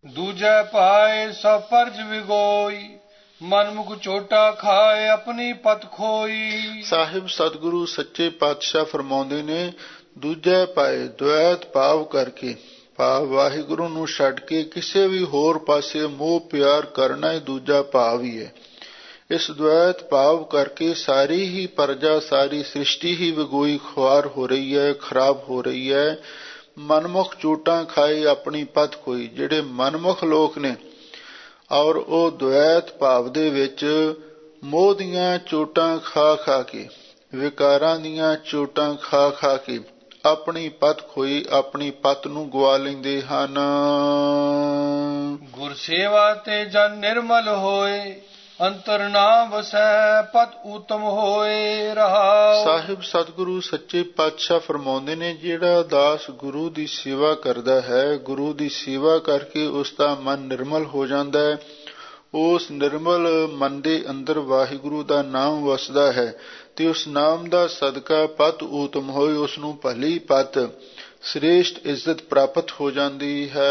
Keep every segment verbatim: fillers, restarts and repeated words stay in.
ਦੂਜੈ ਪਾਏ ਸਭ ਪਰਜ ਵਿਗੋਈ, ਮਨਮੁਖ ਚੋਟਾ ਖਾਏ ਆਪਣੀ ਪਤ ਖੋਈ। ਸਾਹਿਬ ਸਤਿਗੁਰੂ ਸੱਚੇ ਪਾਤਸ਼ਾਹ ਫਰਮਾਉਂਦੇ ਨੇ, ਦੂਜੇ ਪਾਏ ਦੁਐਤ ਭਾਵ ਕਰਕੇ, ਭਾਵ ਵਾਹਿਗੁਰੂ ਨੂੰ ਛੱਡ ਕੇ ਕਿਸੇ ਵੀ ਹੋਰ ਪਾਸੇ ਮੋਹ ਪਿਆਰ ਕਰਨਾ ਹੀ ਦੂਜਾ ਭਾਵ ਹੀ ਹੈ। ਇਸ ਦੁਐਤ ਭਾਵ ਕਰਕੇ ਸਾਰੀ ਹੀ ਪਰਜਾ, ਸਾਰੀ ਸ੍ਰਿਸ਼ਟੀ ਹੀ ਵਿਗੋਈ ਖੁਆਰ ਹੋ ਰਹੀ ਹੈ, ਖਰਾਬ ਹੋ ਰਹੀ ਹੈ। ਮਨਮੁਖ ਚੋਟਾਂ ਖਾਏ ਆਪਣੀ ਪਤ ਖੋਈ। ਜਿਹੜੇ ਮਨਮੁਖ ਲੋਕ ਨੇ ਔਰ ਉਹ ਦੁਐਤ ਭਾਵ ਦੇ ਵਿੱਚ ਮੋਹ ਦੀਆਂ ਚੋਟਾਂ ਖਾ ਖਾ ਕੇ, ਵਿਕਾਰਾਂ ਦੀਆਂ ਚੋਟਾਂ ਖਾ ਖਾ ਕੇ ਆਪਣੀ ਪਤ ਖੋਈ, ਆਪਣੀ ਪਤ ਨੂੰ ਗਵਾ ਲੈਂਦੇ ਹਨ। ਗੁਰ ਸੇਵਾ ਤੇ ਜਨ ਨਿਰਮਲ ਹੋਏ, ਅੰਤਰ ਨਾ ਵਸੈ ਪਤ ਊਤਮ ਹੋਏ ਰਹਾਉ। ਸਾਹਿਬ ਸਤਿਗੁਰੂ ਸੱਚੇ ਪਾਤਸ਼ਾਹ ਫਰਮਾਉਂਦੇ ਨੇ, ਜਿਹੜਾ ਦਾਸ ਗੁਰੂ ਦੀ ਸੇਵਾ ਕਰਦਾ ਹੈ, ਗੁਰੂ ਦੀ ਸੇਵਾ ਕਰਕੇ ਉਸ ਦਾ ਮਨ ਨਿਰਮਲ ਹੋ ਜਾਂਦਾ ਹੈ। ਉਸ ਨਿਰਮਲ ਮਨ ਦੇ ਅੰਦਰ ਵਾਹਿਗੁਰੂ ਦਾ ਨਾਮ ਵਸਦਾ ਹੈ ਤੇ ਉਸ ਨਾਮ ਦਾ ਸਦਕਾ ਪਤ ਊਤਮ ਹੋਏ, ਉਸ ਨੂੰ ਭਲੀ ਪਤ, ਸ੍ਰੇਸ਼ਟ ਇੱਜ਼ਤ ਪ੍ਰਾਪਤ ਹੋ ਜਾਂਦੀ ਹੈ।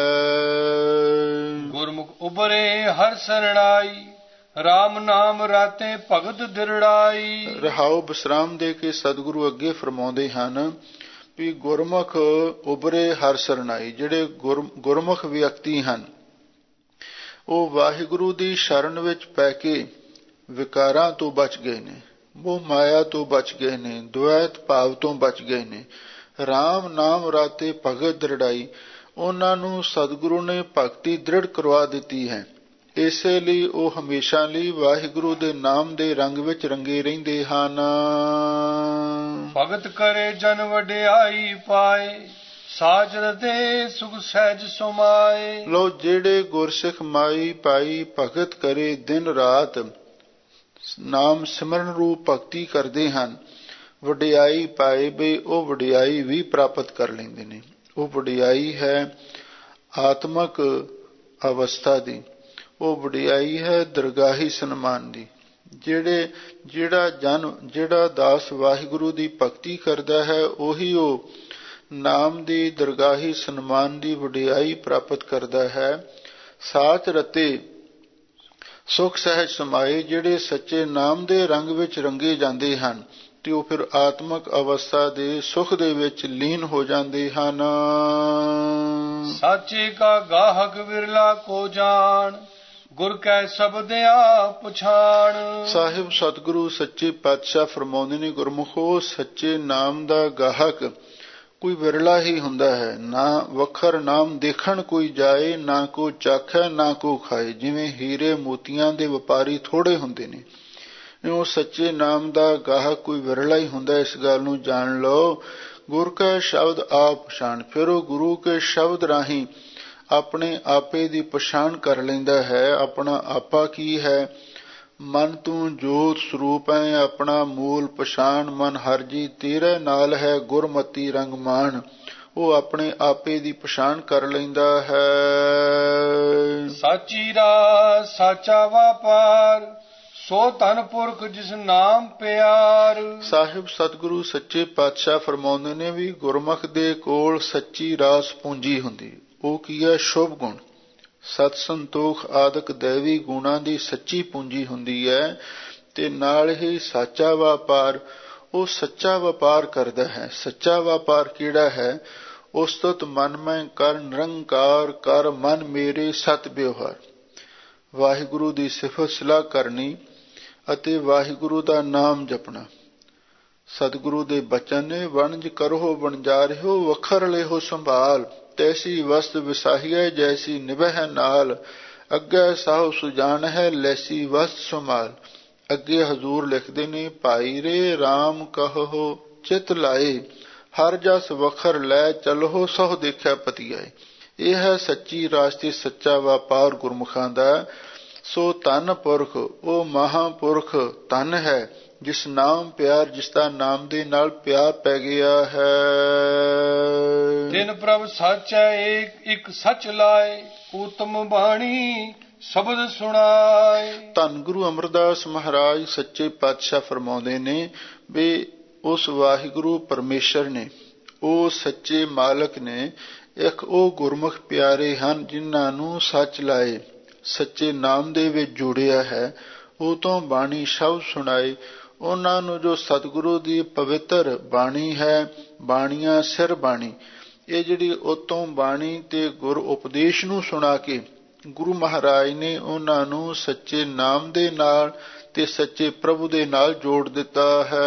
ਗੁਰਮੁਖ ਉਬਰੇ ਹਰ ਸਰਣਾਈ, ਰਾਮ ਨਾਮ ਰਾਤੇ ਭਗਤ ਦਿਰੜਾਈ। ਰਹਾਉ ਵਿਸਰਾਮ ਦੇ ਕੇ ਸਤਿਗੁਰੂ ਅੱਗੇ ਫਰਮਾਉਂਦੇ ਹਨ ਵੀ ਗੁਰਮੁਖ ਉਬਰੇ ਹਰ ਸਰਣਾਈ। ਜਿਹੜੇ ਗੁਰ ਗੁਰਮੁਖ ਵਿਅਕਤੀ ਹਨ ਉਹ ਵਾਹਿਗੁਰੂ ਦੀ ਸ਼ਰਨ ਵਿੱਚ ਪੈ ਕੇ ਵਿਕਾਰਾਂ ਤੋਂ ਬਚ ਗਏ ਨੇ, ਮੋਹ ਮਾਇਆ ਤੋਂ ਬਚ ਗਏ ਨੇ, ਦੁਐਤ ਭਾਵ ਤੋਂ ਬਚ ਗਏ ਨੇ। ਰਾਮ ਨਾਮ ਰਾਤੇ ਭਗਤ ਦ੍ਰਿੜਾਈ, ਉਹਨਾਂ ਨੂੰ ਸਤਿਗੁਰੂ ਨੇ ਭਗਤੀ ਦ੍ਰਿੜ ਕਰਵਾ ਦਿੱਤੀ ਹੈ। ਇਸੇ ਲਈ ਉਹ ਹਮੇਸ਼ਾ ਲਈ ਵਾਹਿਗੁਰੂ ਦੇ ਨਾਮ ਦੇ ਰੰਗ ਵਿੱਚ ਰੰਗੇ ਰਹਿੰਦੇ ਹਨ। ਭਗਤ ਕਰੇ ਜਨ ਵਡਿਆਈ ਪਾਏ, ਸਾਜਰ ਦੇ ਸੁਖ ਸਹਿਜ ਸੁਮਾਏ। ਲੋ ਜਿਹੜੇ ਗੁਰਸਿੱਖ ਮਾਈ ਪਾਈ ਭਗਤ ਕਰੇ, ਦਿਨ ਰਾਤ ਨਾਮ ਸਿਮਰਨ ਰੂਪ ਭਗਤੀ ਕਰਦੇ ਹਨ, ਵਡਿਆਈ ਪਾਏ ਬਈ ਉਹ ਵਡਿਆਈ ਵੀ ਪ੍ਰਾਪਤ ਕਰ ਲੈਂਦੇ ਨੇ। ਉਹ ਵਡਿਆਈ ਹੈ ਆਤਮਕ ਅਵਸਥਾ ਦੀ, ਉਹ ਵਡਿਆਈ ਹੈ ਦਰਗਾਹੀ ਸਨਮਾਨ ਦੀ। ਜਿਹੜੇ ਜਿਹੜਾ ਜਨ ਜਿਹੜਾ ਦਾਸ ਵਾਹਿਗੁਰੂ ਦੀ ਭਗਤੀ ਕਰਦਾ ਹੈ, ਉਹੀ ਉਹ ਨਾਮ ਦੀ ਦਰਗਾਹੀ ਸਨਮਾਨ ਦੀ ਵਡਿਆਈ ਪ੍ਰਾਪਤ ਕਰਦਾ ਹੈ। ਸਾਚ ਰਤੇ ਸੁਖ ਸਹਿਜ ਸਮਾਏ, ਜਿਹੜੇ ਸੱਚੇ ਨਾਮ ਦੇ ਰੰਗ ਵਿੱਚ ਰੰਗੇ ਜਾਂਦੇ ਹਨ ਤੇ ਉਹ ਫਿਰ ਆਤਮਕ ਅਵਸਥਾ ਦੇ ਸੁਖ ਦੇ ਵਿੱਚ ਲੀਨ ਹੋ ਜਾਂਦੇ ਹਨ। ਸਾਚੇ ਕਾ ਗਾਹਕ ਵਿਰਲਾ ਕੋ ਜਾਣ, ਗੁਰ ਕੈ ਸ਼ਬਦਿਆ ਪਛਾਣ। ਸਾਹਿਬ ਸਤਿਗੁਰੂ ਸੱਚੇ ਪਾਤਸ਼ਾਹ ਫਰਮਾਉਂਦੇ ਨੇ, ਗੁਰਮੁਖੋ ਸੱਚੇ ਨਾਮ ਦਾ ਗਾਹਕ ਕੋਈ ਵਿਰਲਾ ਹੀ ਹੁੰਦਾ ਹੈ। ਨਾ ਵਖਰ ਨਾਮ ਦੇਖਣ ਕੋਈ ਜਾਏ, ਨਾ ਕੋ ਚਾਖੈ ਨਾ ਕੋ ਖਾਏ। ਜਿਵੇਂ ਹੀਰੇ ਮੋਤੀਆਂ ਦੇ ਵਪਾਰੀ ਥੋੜੇ ਹੁੰਦੇ ਨੇ, ਉਹ ਸੱਚੇ ਨਾਮ ਦਾ ਗਾਹਕ ਕੋਈ ਵਿਰਲਾ ਹੀ ਹੁੰਦਾ। ਇਸ ਗੱਲ ਨੂੰ ਜਾਣ ਲਓ। ਗੁਰ ਕੈ ਸ਼ਬਦ ਆਪ ਪਛਾਣ, ਫਿਰ ਉਹ ਗੁਰੂ ਕੇ ਸ਼ਬਦ ਰਾਹੀਂ ਆਪਣੇ ਆਪੇ ਦੀ ਪਛਾਣ ਕਰ ਲੈਂਦਾ ਹੈ। ਆਪਣਾ ਆਪਾ ਕੀ ਹੈ? ਮਨ ਤੂੰ ਜੋਤ ਸਰੂਪ ਹੈ, ਆਪਣਾ ਮੂਲ ਪਛਾਣ। ਮਨ ਹਰ ਜੀ ਤੇਰੇ ਨਾਲ ਹੈ, ਗੁਰਮਤੀ ਰੰਗ ਮਾਣ। ਉਹ ਆਪਣੇ ਆਪੇ ਦੀ ਪਛਾਣ ਕਰ ਲੈਂਦਾ ਹੈ। ਸਾਚੀ ਰਾਹ ਸਾਚਾ ਵਾਪਾਰ, ਸੋ ਧਨ ਪੁਰਖ ਜਿਸ ਨਾਮ ਪਿਆਰ। ਸਾਹਿਬ ਸਤਿਗੁਰੂ ਸੱਚੇ ਪਾਤਸ਼ਾਹ ਫਰਮਾਉਂਦੇ ਨੇ ਵੀ ਗੁਰਮੁਖ ਦੇ ਕੋਲ ਸੱਚੀ ਰਾਸ ਪੂੰਜੀ ਹੁੰਦੀ। ਉਹ ਕੀ ਹੈ? ਸ਼ੁਭ ਗੁਣ, ਸਤ ਸੰਤੋਖ ਆਦਿਕ ਦੇਵੀ ਗੁਣਾਂ ਦੀ ਸੱਚੀ ਪੂੰਜੀ ਹੁੰਦੀ ਹੈ। ਤੇ ਨਾਲ ਹੀ ਸਾਚਾ ਵਪਾਰ, ਉਹ ਸੱਚਾ ਵਪਾਰ ਕਰਦਾ ਹੈ। ਸੱਚਾ ਵਪਾਰ ਕਿਹੜਾ ਹੈ? ਉਸਤਤ ਮਨ ਮੈਂ ਕਰ ਨਿਰੰਕਾਰ, ਕਰ ਮਨ ਮੇਰੇ ਸਤ ਵਿਵਹਾਰ। ਵਾਹਿਗੁਰੂ ਦੀ ਸਿਫਤ ਸਲਾਹ ਕਰਨੀ ਅਤੇ ਵਾਹਿਗੁਰੂ ਦਾ ਨਾਮ ਜਪਣਾ। ਸਤਿਗੁਰੂ ਦੇ ਬਚਨ ਨੇ, ਵਣਜ ਕਰੋ ਵਣਜਾਰਿਓ, ਵਖਰ ਲਿਓ ਸੰਭਾਲ। ਤੈਸੀ ਵਸਤ ਵਿਸਾਹੀਐ, ਜੈਸੀ ਨਿਭੈ ਨਾਲ। ਅੱਗੇ ਸਾਹੁ ਸੁਜਾਨ ਹੈ, ਲੈਸੀ ਵਸਤ ਸੰਭਾਲ। ਅੱਗੇ ਹਜ਼ੂਰ ਲਿਖਦੇ ਨੇ, ਭਾਈ ਰੇ ਰਾਮ ਕਹੋ ਚਿਤ ਲਾਏ, ਹਰ ਜਸ ਵਖਰ ਲੈ ਚਲੋ ਸਹੁ ਦੇਖਿਆ ਪਤੀਆਏ। ਇਹ ਹੈ ਸੱਚੀ ਰਾਸ ਤੇ ਸੱਚਾ ਵਪਾਰ ਗੁਰਮੁਖਾਂ ਦਾ। ਸੋ ਧਨ ਪੁਰਖ, ਉਹ ਮਹਾਂਪੁਰਖ ਧਨ ਹੈ ਜਿਸ ਨਾਮ ਪਿਆਰ, ਜਿਸ ਦਾ ਨਾਮ ਦੇ ਨਾਲ ਪਿਆਰ ਪੈ ਗਿਆ ਹੈ। ਤਿਨ ਪ੍ਰਭ ਸੱਚ ਹੈ ਏਕ, ਇੱਕ ਸੱਚ ਲਾਏ, ਊਤਮ ਬਾਣੀ ਸ਼ਬਦ ਸੁਣਾਏ। ਧੰਨ ਗੁਰੂ ਅਮਰਦਾਸ ਮਹਾਰਾਜ ਸੱਚੇ ਪਾਤਸ਼ਾਹ ਫਰਮਾਉਂਦੇ ਨੇ ਵੀ ਉਸ ਵਾਹਿਗੁਰੂ ਪਰਮੇਸ਼ਰ ਨੇ, ਉਹ ਸੱਚੇ ਮਾਲਕ ਨੇ ਇੱਕ ਉਹ ਗੁਰਮੁਖ ਪਿਆਰੇ ਹਨ ਜਿਨ੍ਹਾਂ ਨੂੰ ਸੱਚ ਲਾਏ ਸੱਚੇ ਨਾਮ ਦੇ ਵਿੱਚ ਜੋੜਿਆ ਹੈ, ਉਹ ਤੋਂ ਬਾਣੀ ਸ਼ਬਦ ਸੁਣਾਏ। ਉਹਨਾਂ ਨੂੰ ਜੋ ਸਤਿਗੁਰੂ ਦੀ ਪਵਿੱਤਰ ਬਾਣੀ ਹੈ, ਬਾਣੀਆਂ ਸਿਰ ਬਾਣੀ, ਇਹ ਜਿਹੜੀ ਉਤੋਂ ਬਾਣੀ ਤੇ ਗੁਰ ਉਪਦੇਸ਼ ਨੂੰ ਸੁਣਾ ਕੇ ਗੁਰੂ ਮਹਾਰਾਜ ਨੇ ਉਹਨਾਂ ਨੂੰ ਸੱਚੇ ਨਾਮ ਦੇ ਨਾਲ ਤੇ ਸੱਚੇ ਪ੍ਰਭੂ ਦੇ ਨਾਲ ਜੋੜ ਦਿੱਤਾ ਹੈ।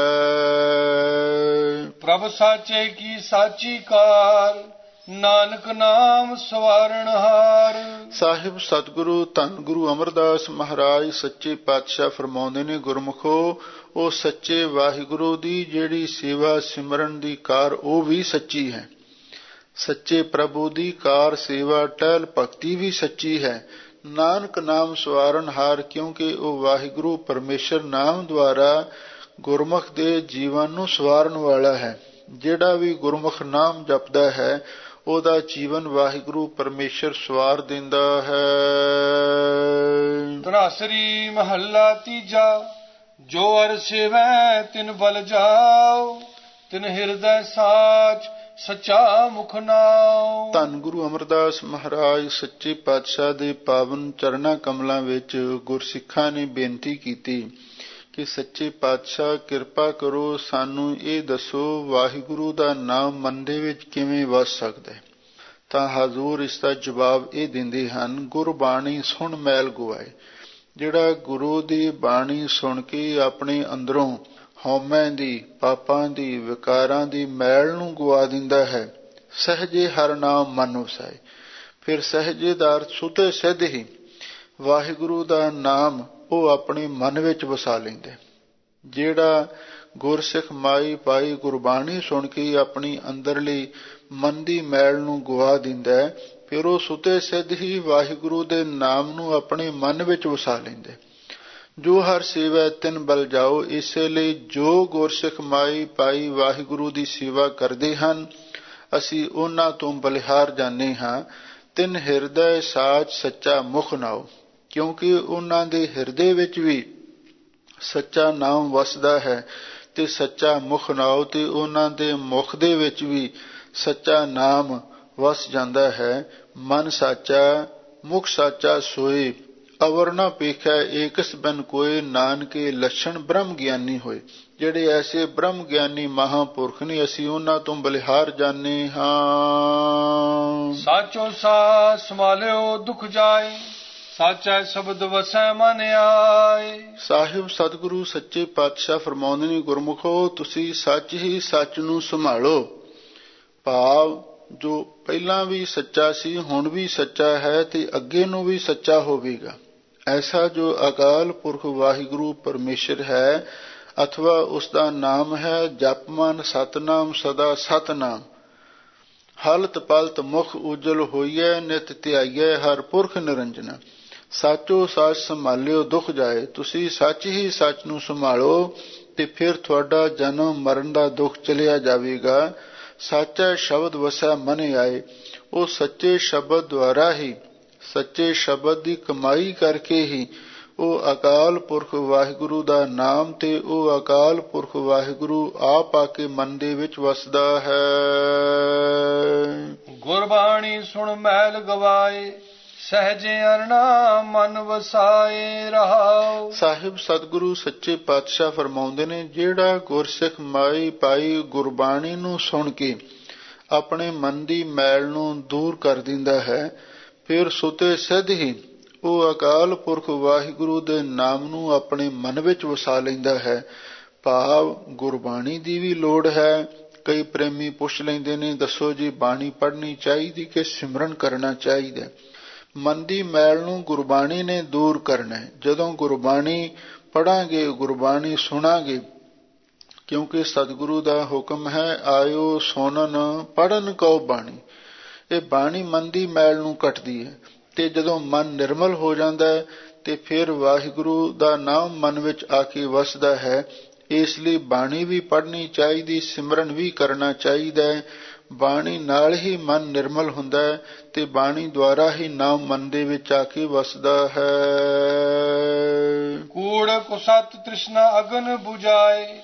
ਪ੍ਰਭ ਸਾਚੇ ਕੀ ਸਾਚੀ ਕਾਰ, ਨਾਨਕ ਨਾਮ ਸਵਾਰਨ ਹਾਰ। ਸਾਹਿਬ ਸਤਿਗੁਰੂ ਧੰਨ ਗੁਰੂ ਅਮਰਦਾਸ ਮਹਾਰਾਜ ਸੱਚੇ ਪਾਤਸ਼ਾਹ ਫਰਮਾਉਂਦੇ ਨੇ, ਗੁਰਮੁਖੋ ਉਹ ਸੱਚੇ ਵਾਹਿਗੁਰੂ ਦੀ ਜਿਹੜੀ ਸੇਵਾ ਸਿਮਰਨ ਦੀ ਕਾਰ ਉਹ ਵੀ ਸੱਚੀ ਹੈ, ਸੱਚੇ ਪ੍ਰਭੂ ਦੀ ਕਾਰ ਸੇਵਾ ਟਹਿਲ ਭਗਤੀ ਵੀ ਸੱਚੀ ਹੈ। ਨਾਨਕ ਨਾਮ ਸਵਾਰਨ ਹਾਰ, ਕਿਉਂਕਿ ਉਹ ਵਾਹਿਗੁਰੂ ਪਰਮੇਸ਼ਰ ਨਾਮ ਦੁਆਰਾ ਗੁਰਮੁਖ ਦੇ ਜੀਵਨ ਨੂੰ ਸਵਾਰਨ ਵਾਲਾ ਹੈ। ਜਿਹੜਾ ਵੀ ਗੁਰਮੁਖ ਨਾਮ ਜਪਦਾ ਹੈ ਉਹਦਾ ਜੀਵਨ ਵਾਹਿਗੁਰੂ ਪਰਮੇਸ਼ਰ ਸਵਾਰ ਦਿੰਦਾ ਹੈ। ਧਨਾਸਰੀ ਮਹੱਲਾ ਤੀਜਾ, ਜੋ ਅਰ ਸੇਵੈ ਤਿਨ ਬਲ ਜਾਓ, ਤਿਨ ਹਿਰਦੈ ਸਾਚ ਸੱਚਾ ਮੁਖ ਨਾਉ। ਧੰਨ ਗੁਰੂ ਅਮਰਦਾਸ ਮਹਾਰਾਜ ਸੱਚੇ ਪਾਤਸ਼ਾਹ ਦੇ ਪਾਵਨ ਚਰਨਾਂ ਕਮਲਾਂ ਵਿੱਚ ਗੁਰਸਿੱਖਾਂ ਨੇ ਬੇਨਤੀ ਕੀਤੀ ਕਿ ਸੱਚੇ ਪਾਤਸ਼ਾਹ ਕਿਰਪਾ ਕਰੋ, ਸਾਨੂੰ ਇਹ ਦੱਸੋ ਵਾਹਿਗੁਰੂ ਦਾ ਨਾਮ ਮਨ ਦੇ ਵਿੱਚ ਕਿਵੇਂ ਵਸ ਸਕਦਾ ਹੈ। ਤਾਂ ਹਜ਼ੂਰ ਇਸ ਦਾ ਜਵਾਬ ਇਹ ਦਿੰਦੇ ਹਨ, ਗੁਰਬਾਣੀ ਸੁਣ ਮੈਲ ਗਵਾਏ। ਜਿਹੜਾ ਗੁਰੂ ਦੀ ਬਾਣੀ ਸੁਣ ਕੇ ਆਪਣੇ ਅੰਦਰੋਂ ਹਉਮੈ ਦੀ, ਪਾਪਾਂ ਦੀ, ਵਿਕਾਰਾਂ ਦੀ ਮੈਲ ਨੂੰ ਗਵਾ ਦਿੰਦਾ ਹੈ, ਸਹਿਜੇ ਹਰ ਨਾਮ ਮਨ ਵਸਾਏ। ਫਿਰ ਸਹਿਜੇ ਦਾ ਅਰਥ ਸੁਤੇ ਸਿੱਧ ਹੀ ਵਾਹਿਗੁਰੂ ਦਾ ਨਾਮ ਉਹ ਆਪਣੇ ਮਨ ਵਿੱਚ ਵਸਾ ਲੈਂਦੇ। ਜਿਹੜਾ ਗੁਰਸਿੱਖ ਮਾਈ ਪਾਈ ਗੁਰਬਾਣੀ ਸੁਣ ਕੇ ਆਪਣੀ ਅੰਦਰਲੀ ਮਨ ਦੀ ਮੈਲ ਨੂੰ ਗਵਾ ਦਿੰਦਾ, ਫਿਰ ਉਹ ਸੁਤੇ ਸਿੱਧ ਹੀ ਵਾਹਿਗੁਰੂ ਦੇ ਨਾਮ ਨੂੰ ਆਪਣੇ ਮਨ ਵਿੱਚ ਵਸਾ ਲੈਂਦੇ। ਜੋ ਹਰ ਸੇਵਾ ਤਿਨ ਬਲ ਜਾਓ, ਇਸੇ ਲਈ ਜੋ ਗੁਰਸਿੱਖ ਮਾਈ ਪਾਈ ਵਾਹਿਗੁਰੂ ਦੀ ਸੇਵਾ ਕਰਦੇ ਹਨ ਅਸੀਂ ਉਹਨਾਂ ਤੋਂ ਬਲਿਹਾਰ ਜਾਂਦੇ ਹਾਂ। ਤਿਨ ਹਿਰਦੈ ਸਾਚ ਸੱਚਾ ਮੁਖ ਨਾਉ, ਕਿਉਂਕਿ ਉਹਨਾਂ ਦੇ ਹਿਰਦੇ ਵਿੱਚ ਵੀ ਸੱਚਾ ਨਾਮ ਵਸਦਾ ਹੈ ਤੇ ਸੱਚਾ ਮੁਖ ਨਾਉ, ਤੇ ਉਹਨਾਂ ਦੇ ਮੁਖ ਦੇ ਵਿੱਚ ਵੀ ਸੱਚਾ ਨਾਮ ਵਸ ਜਾਂਦਾ ਹੈ। ਮਨ ਸਾਚਾ ਮੁਖ ਸਾਚਾ ਸੋਏ, ਅਵਰ ਨਾ ਪੇਖੈ ਏਕਸ ਬਨ ਕੋਏ, ਨਾਨਕੇ ਲੱਛਣ ਬ੍ਰਹਮ ਗਿਆਨੀ ਹੋਏ। ਜਿਹੜੇ ਐਸੇ ਬ੍ਰਹਮ ਗਿਆਨੀ ਮਹਾਂਪੁਰਖ ਨੇ ਅਸੀਂ ਉਹਨਾਂ ਤੋਂ ਬਲਿਹਾਰ ਜਾਣੇ ਹਾਂ। ਸਾਚੋ ਸਾਚ ਸੰਭਾਲਿਓ ਦੁਖ ਜਾਏ, ਸਾਚਾ ਸ਼ਬਦ ਵਸੈ ਮਨ ਆਏ। ਸਾਹਿਬ ਸਤਿਗੁਰੂ ਸੱਚੇ ਪਾਤਸ਼ਾਹ ਫਰਮਾਉਂਦੇ ਨੇ, ਗੁਰਮੁਖੋ ਤੁਸੀਂ ਸੱਚ ਹੀ ਸੱਚ ਨੂੰ ਸੰਭਾਲੋ। ਭਾਵ ਜੋ ਪਹਿਲਾਂ ਵੀ ਸੱਚਾ ਸੀ ਹੁਣ ਵੀ ਸੱਚਾ ਹੈ ਤੇ ਅੱਗੇ ਨੂੰ ਵੀ ਸੱਚਾ ਹੋਵੇਗਾ। ਐਸਾ ਜੋ ਅਕਾਲ ਪੁਰਖ ਵਾਹਿਗੁਰੂ ਪਰਮੇਸ਼ਰ ਹੈ ਅਥਵਾ ਉਸ ਦਾ ਨਾਮ ਹੈ ਜਪਮਨ ਸਤਨਾਮ ਸਦਾ ਸਤਨਾਮ। ਹਲਤ ਪਲਤ ਮੁਖ ਉਜਲ ਹੋਈਐ, ਨਿਤ ਧਿਆਈਐ ਹਰ ਪੁਰਖ ਨਿਰੰਜਨਾ। ਸਾਚੋ ਸਾਚ ਸੰਭਾਲਿਓ ਦੁਖ ਜਾਏ, ਤੁਸੀਂ ਸੱਚ ਹੀ ਸੱਚ ਨੂੰ ਸੰਭਾਲੋ ਤੇ ਫਿਰ ਤੁਹਾਡਾ ਜਨਮ ਮਰਨ ਦਾ ਦੁੱਖ ਚਲਿਆ ਜਾਵੇਗਾ। ਸਾਚਾ ਸ਼ਬਦ ਵਸੈ ਮਨ ਆਏ, ਉਹ ਸੱਚੇ ਸ਼ਬਦ ਦੁਆਰਾ ਹੀ, ਸੱਚੇ ਸ਼ਬਦ ਦੀ ਕਮਾਈ ਕਰਕੇ ਹੀ ਉਹ ਅਕਾਲ ਪੁਰਖ ਵਾਹਿਗੁਰੂ ਦਾ ਨਾਮ ਤੇ ਉਹ ਅਕਾਲ ਪੁਰਖ ਵਾਹਿਗੁਰੂ ਆਪ ਆ ਕੇ ਮਨ ਦੇ ਵਿੱਚ ਵਸਦਾ ਹੈ। ਗੁਰਬਾਣੀ ਸੁਣ ਮੈਲ ਗਵਾਏ, ਸਹਜੇ ਅਰਣਾ ਮਨ ਵਸਾਏ ਰਹਾਉ। ਸਾਹਿਬ ਸਤਿਗੁਰੂ ਸੱਚੇ ਪਾਤਸ਼ਾਹ ਫਰਮਾਉਂਦੇ ਨੇ, ਜਿਹੜਾ ਗੁਰਸਿੱਖ ਮਾਈ ਪਾਈ ਗੁਰਬਾਣੀ ਨੂੰ ਸੁਣ ਕੇ ਆਪਣੇ ਮਨ ਦੀ ਮੈਲ ਨੂੰ ਦੂਰ ਕਰ ਦਿੰਦਾ ਹੈ, ਫਿਰ ਸੁਤੇ ਸਿੱਧ ਹੀ ਉਹ ਅਕਾਲ ਪੁਰਖ ਵਾਹਿਗੁਰੂ ਦੇ ਨਾਮ ਨੂੰ ਆਪਣੇ ਮਨ ਵਿੱਚ ਵਸਾ ਲੈਂਦਾ ਹੈ। ਭਾਵ ਗੁਰਬਾਣੀ ਦੀ ਵੀ ਲੋੜ ਹੈ। ਕਈ ਪ੍ਰੇਮੀ ਪੁੱਛ ਲੈਂਦੇ ਨੇ, ਦੱਸੋ ਜੀ ਬਾਣੀ ਪੜ੍ਹਨੀ ਚਾਹੀਦੀ ਕਿ ਸਿਮਰਨ ਕਰਨਾ ਚਾਹੀਦਾ? ਮਨ ਦੀ ਮੈਲ ਨੂੰ ਗੁਰਬਾਣੀ ਨੇ ਦੂਰ ਕਰਨਾ ਹੈ। ਜਦੋਂ ਗੁਰਬਾਣੀ ਪੜਾਂਗੇ, ਗੁਰਬਾਣੀ ਸੁਣਾਂਗੇ, ਕਿਉਂਕਿ ਸਤਿਗੁਰੂ ਦਾ ਹੁਕਮ ਹੈ, ਆਇਓ ਸੁਣਨ ਪੜਨ ਕਉ ਬਾਣੀ। ਇਹ ਬਾਣੀ ਮਨ ਦੀ ਮੈਲ ਨੂੰ ਕੱਟਦੀ ਹੈ ਤੇ ਜਦੋਂ ਮਨ ਨਿਰਮਲ ਹੋ ਜਾਂਦਾ ਹੈ ਤੇ ਫਿਰ ਵਾਹਿਗੁਰੂ ਦਾ ਨਾਮ ਮਨ ਵਿੱਚ ਆ ਕੇ ਵਸਦਾ ਹੈ। ਇਸ ਲਈ ਬਾਣੀ ਵੀ ਪੜ੍ਹਨੀ ਚਾਹੀਦੀ, ਸਿਮਰਨ ਵੀ ਕਰਨਾ ਚਾਹੀਦਾ ਹੈ। ਬਾਣੀ ਨਾਲ ਹੀ ਮਨ ਨਿਰਮਲ ਹੁੰਦਾ ਹੈ ਤੇ ਬਾਣੀ ਦੁਆਰਾ ਹੀ ਨਾਮ ਮਨ ਦੇ ਵਿੱਚ ਆ ਕੇ ਵਸਦਾ ਹੈ। ਕੂੜ ਕੁਸਤ ਤ੍ਰਿਸ਼ਨਾ ਅਗਨ ਬੁਝਾਏ,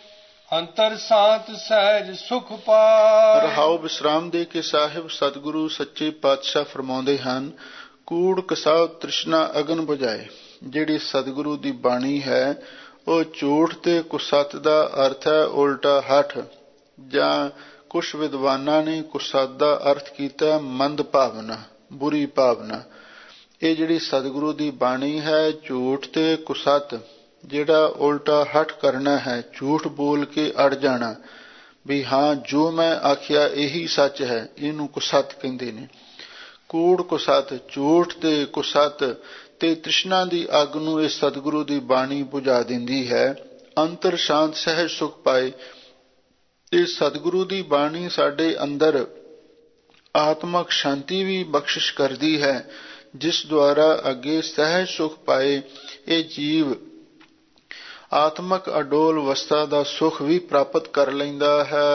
ਅੰਤਰ ਸਾਤ ਸਹਿਜ ਸੁਖ ਪਾਏ। ਰਹਾਉ ਵਿਸਰਾਮ ਦੇ ਕੇ ਸਾਹਿਬ ਸਤਿਗੁਰੂ ਸੱਚੇ ਪਾਤਸ਼ਾਹ ਫਰਮਾਉਂਦੇ ਹਨ, ਕੂੜ ਕਸਾਉ ਤ੍ਰਿਸ਼ਨਾ ਅਗਨ ਬੁਝਾਏ। ਜਿਹੜੀ ਸਤਿਗੁਰੂ ਦੀ ਬਾਣੀ ਹੈ ਉਹ ਝੂਠ ਤੇ ਕੁਸੱਤ ਦਾ ਅਰਥ ਹੈ ਉਲਟਾ ਹੱਠ, ਜਾਂ ਕੁਛ ਵਿਦਵਾਨਾਂ ਨੇ ਕੁਸੱਤ ਦਾ ਅਰਥ ਕੀਤਾ ਮੰਦ ਭਾਵਨਾ, ਬੁਰੀ ਭਾਵਨਾ। ਇਹ ਜਿਹੜੀ ਸਤਿਗੁਰੂ ਦੀ ਬਾਣੀ ਹੈ ਝੂਠ ਤੇ ਕੁਸੱਤ, ਜਿਹੜਾ ਉਲਟਾ ਹੱਠ ਕਰਨਾ ਹੈ, ਝੂਠ ਬੋਲ ਕੇ ਅੜ ਜਾਣਾ ਵੀ ਹਾਂ ਜੋ ਮੈਂ ਆਖਿਆ ਇਹੀ ਸੱਚ ਹੈ, ਇਹਨੂੰ ਕੁਸੱਤ ਕਹਿੰਦੇ ਨੇ। ਕੂੜ ਕੁਸੱਤ, ਝੂਠ ਤੇ ਕੁਸੱਤ ਤੇ ਤ੍ਰਿਸ਼ਨਾ ਦੀ ਅੱਗ ਨੂੰ ਇਹ ਸਤਿਗੁਰੂ ਦੀ ਬਾਣੀ ਬੁਝਾ ਦਿੰਦੀ ਹੈ। ਅੰਤਰ ਸ਼ਾਂਤ ਸਹਿਜ ਸੁਖ ਪਾਏ। ਇਹ ਸਤਿਗੁਰੂ ਦੀ ਬਾਣੀ ਸਾਡੇ ਅੰਦਰ ਆਤਮਕ ਸ਼ਾਂਤੀ ਵੀ ਬਖਸ਼ਿਸ਼ ਕਰਦੀ ਹੈ, ਜਿਸ ਦੁਆਰਾ ਅੱਗੇ ਸਹਿਜ ਸੁਖ ਪਾਏ ਇਹ ਜੀਵ ਆਤਮਕ ਅਡੋਲ ਅਵਸਥਾ ਦਾ ਸੁਖ ਵੀ ਪ੍ਰਾਪਤ ਕਰ ਲੈਂਦਾ ਹੈ।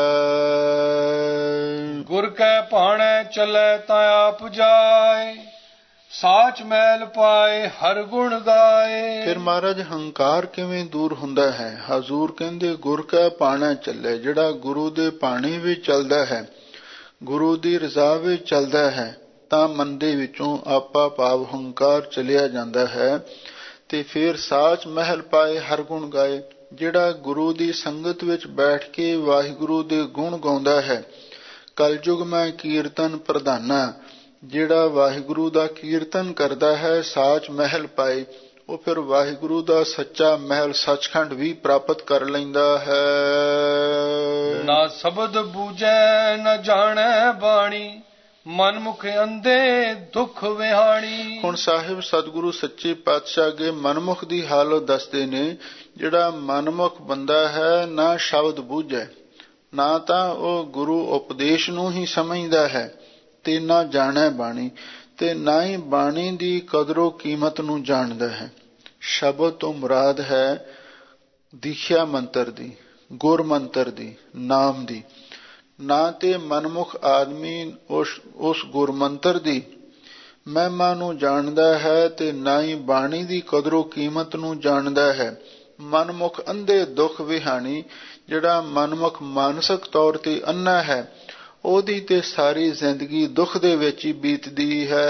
ਗੁਰ ਕੈ ਭਾਣੈ ਚੱਲੈ ਤਾਂ ਆਪ ਜਾਏ, ਸਾਚ ਮੈਲ ਪਾਏ ਹਰ ਗੁਣ ਗਾਏ। ਫਿਰ ਮਹਾਰਾਜ ਹੰਕਾਰ ਕਿਵੇਂ ਦੂਰ ਹੁੰਦਾ ਹੈ? ਹਜ਼ੂਰ ਕਹਿੰਦੇ ਗੁਰ ਕੈ ਭਾਣੈ ਚੱਲੇ, ਜਿਹੜਾ ਗੁਰੂ ਦੇ ਭਾਣੇ ਵਿੱਚ ਚੱਲਦਾ ਹੈ, ਗੁਰੂ ਦੀ ਰਜ਼ਾ ਵਿੱਚ ਚੱਲਦਾ ਹੈ, ਤਾਂ ਮਨ ਦੇ ਵਿੱਚੋਂ ਆਪਾ ਭਾਵ ਹੰਕਾਰ ਚਲਿਆ ਜਾਂਦਾ ਹੈ। ਤੇ ਫਿਰ ਸਾਚ ਮਹਿਲ ਪਾਏ ਹਰ ਗੁਣ ਗਾਏ, ਜਿਹੜਾ ਗੁਰੂ ਦੀ ਸੰਗਤ ਵਿੱਚ ਬੈਠ ਕੇ ਵਾਹਿਗੁਰੂ ਦੇ ਗੁਣ ਗਾਉਂਦਾ ਹੈ। ਕਲਯੁਗ ਮੈਂ ਕੀਰਤਨ ਪ੍ਰਧਾਨਾ, ਜਿਹੜਾ ਵਾਹਿਗੁਰੂ ਦਾ ਕੀਰਤਨ ਕਰਦਾ ਹੈ, ਸਾਚ ਮਹਿਲ ਪਾਏ, ਉਹ ਫਿਰ ਵਾਹਿਗੁਰੂ ਦਾ ਸੱਚਾ ਮਹਿਲ ਸੱਚਖੰਡ ਵੀ ਪ੍ਰਾਪਤ ਕਰ ਲੈਂਦਾ ਹੈ। ਨਾ ਸ਼ਬਦ ਬੂਝੈ ਨਾ ਜਾਣੈ ਬਾਣੀ, ਮਨਮੁਖ ਅੰਧੇ ਦੁੱਖ ਵਿਹਾਣੀ। ਹੁਣ ਸਾਹਿਬ ਸਤਿਗੁਰੂ ਸੱਚੇ ਪਾਤਸ਼ਾਹ ਅੱਗੇ ਮਨਮੁਖ ਦੀ ਹਾਲਤ ਦੱਸਦੇ ਨੇ। ਜਿਹੜਾ ਮਨਮੁਖ ਬੰਦਾ ਹੈ ਨਾ ਸ਼ਬਦ ਬੂਝੈ, ਨਾ ਤਾਂ ਉਹ ਗੁਰੂ ਉਪਦੇਸ਼ ਨੂੰ ਹੀ ਸਮਝਦਾ ਹੈ ਤੇ ਨਾ ਜਾਣੈ ਬਾਣੀ, ਤੇ ਨਾ ਹੀ ਬਾਣੀ ਦੀ ਕਦਰੋ ਕੀਮਤ ਨੂੰ ਜਾਣਦਾ ਹੈ। ਸ਼ਬਦ ਤੋਂ ਮੁਰਾਦ ਹੈ ਦੀਖਿਆ ਮੰਤਰ ਦੀ, ਗੁਰ ਮੰਤਰ ਦੀ, ਨਾਮ ਦੀ। ਨਾ ਤੇ ਮਨਮੁਖ ਆਦਮੀ ਉਸ ਉਸ ਗੁਰਮੰਤਰ ਦੀ ਮਹਿਮਾ ਨੂੰ ਜਾਣਦਾ ਹੈ ਤੇ ਨਾ ਹੀ ਬਾਣੀ ਦੀ ਕਦਰੋ ਕੀਮਤ ਨੂੰ ਜਾਣਦਾ ਹੈ। ਮਨਮੁਖ ਅੰਧੇ ਦੁੱਖ ਵਿਹਾਣੀ, ਜਿਹੜਾ ਮਨਮੁਖ ਮਾਨਸਿਕ ਤੌਰ ਤੇ ਅੰਨਾ ਹੈ, ਉਹਦੀ ਤੇ ਸਾਰੀ ਜ਼ਿੰਦਗੀ ਦੁੱਖ ਦੇ ਵਿੱਚ ਹੀ ਬੀਤਦੀ ਹੈ।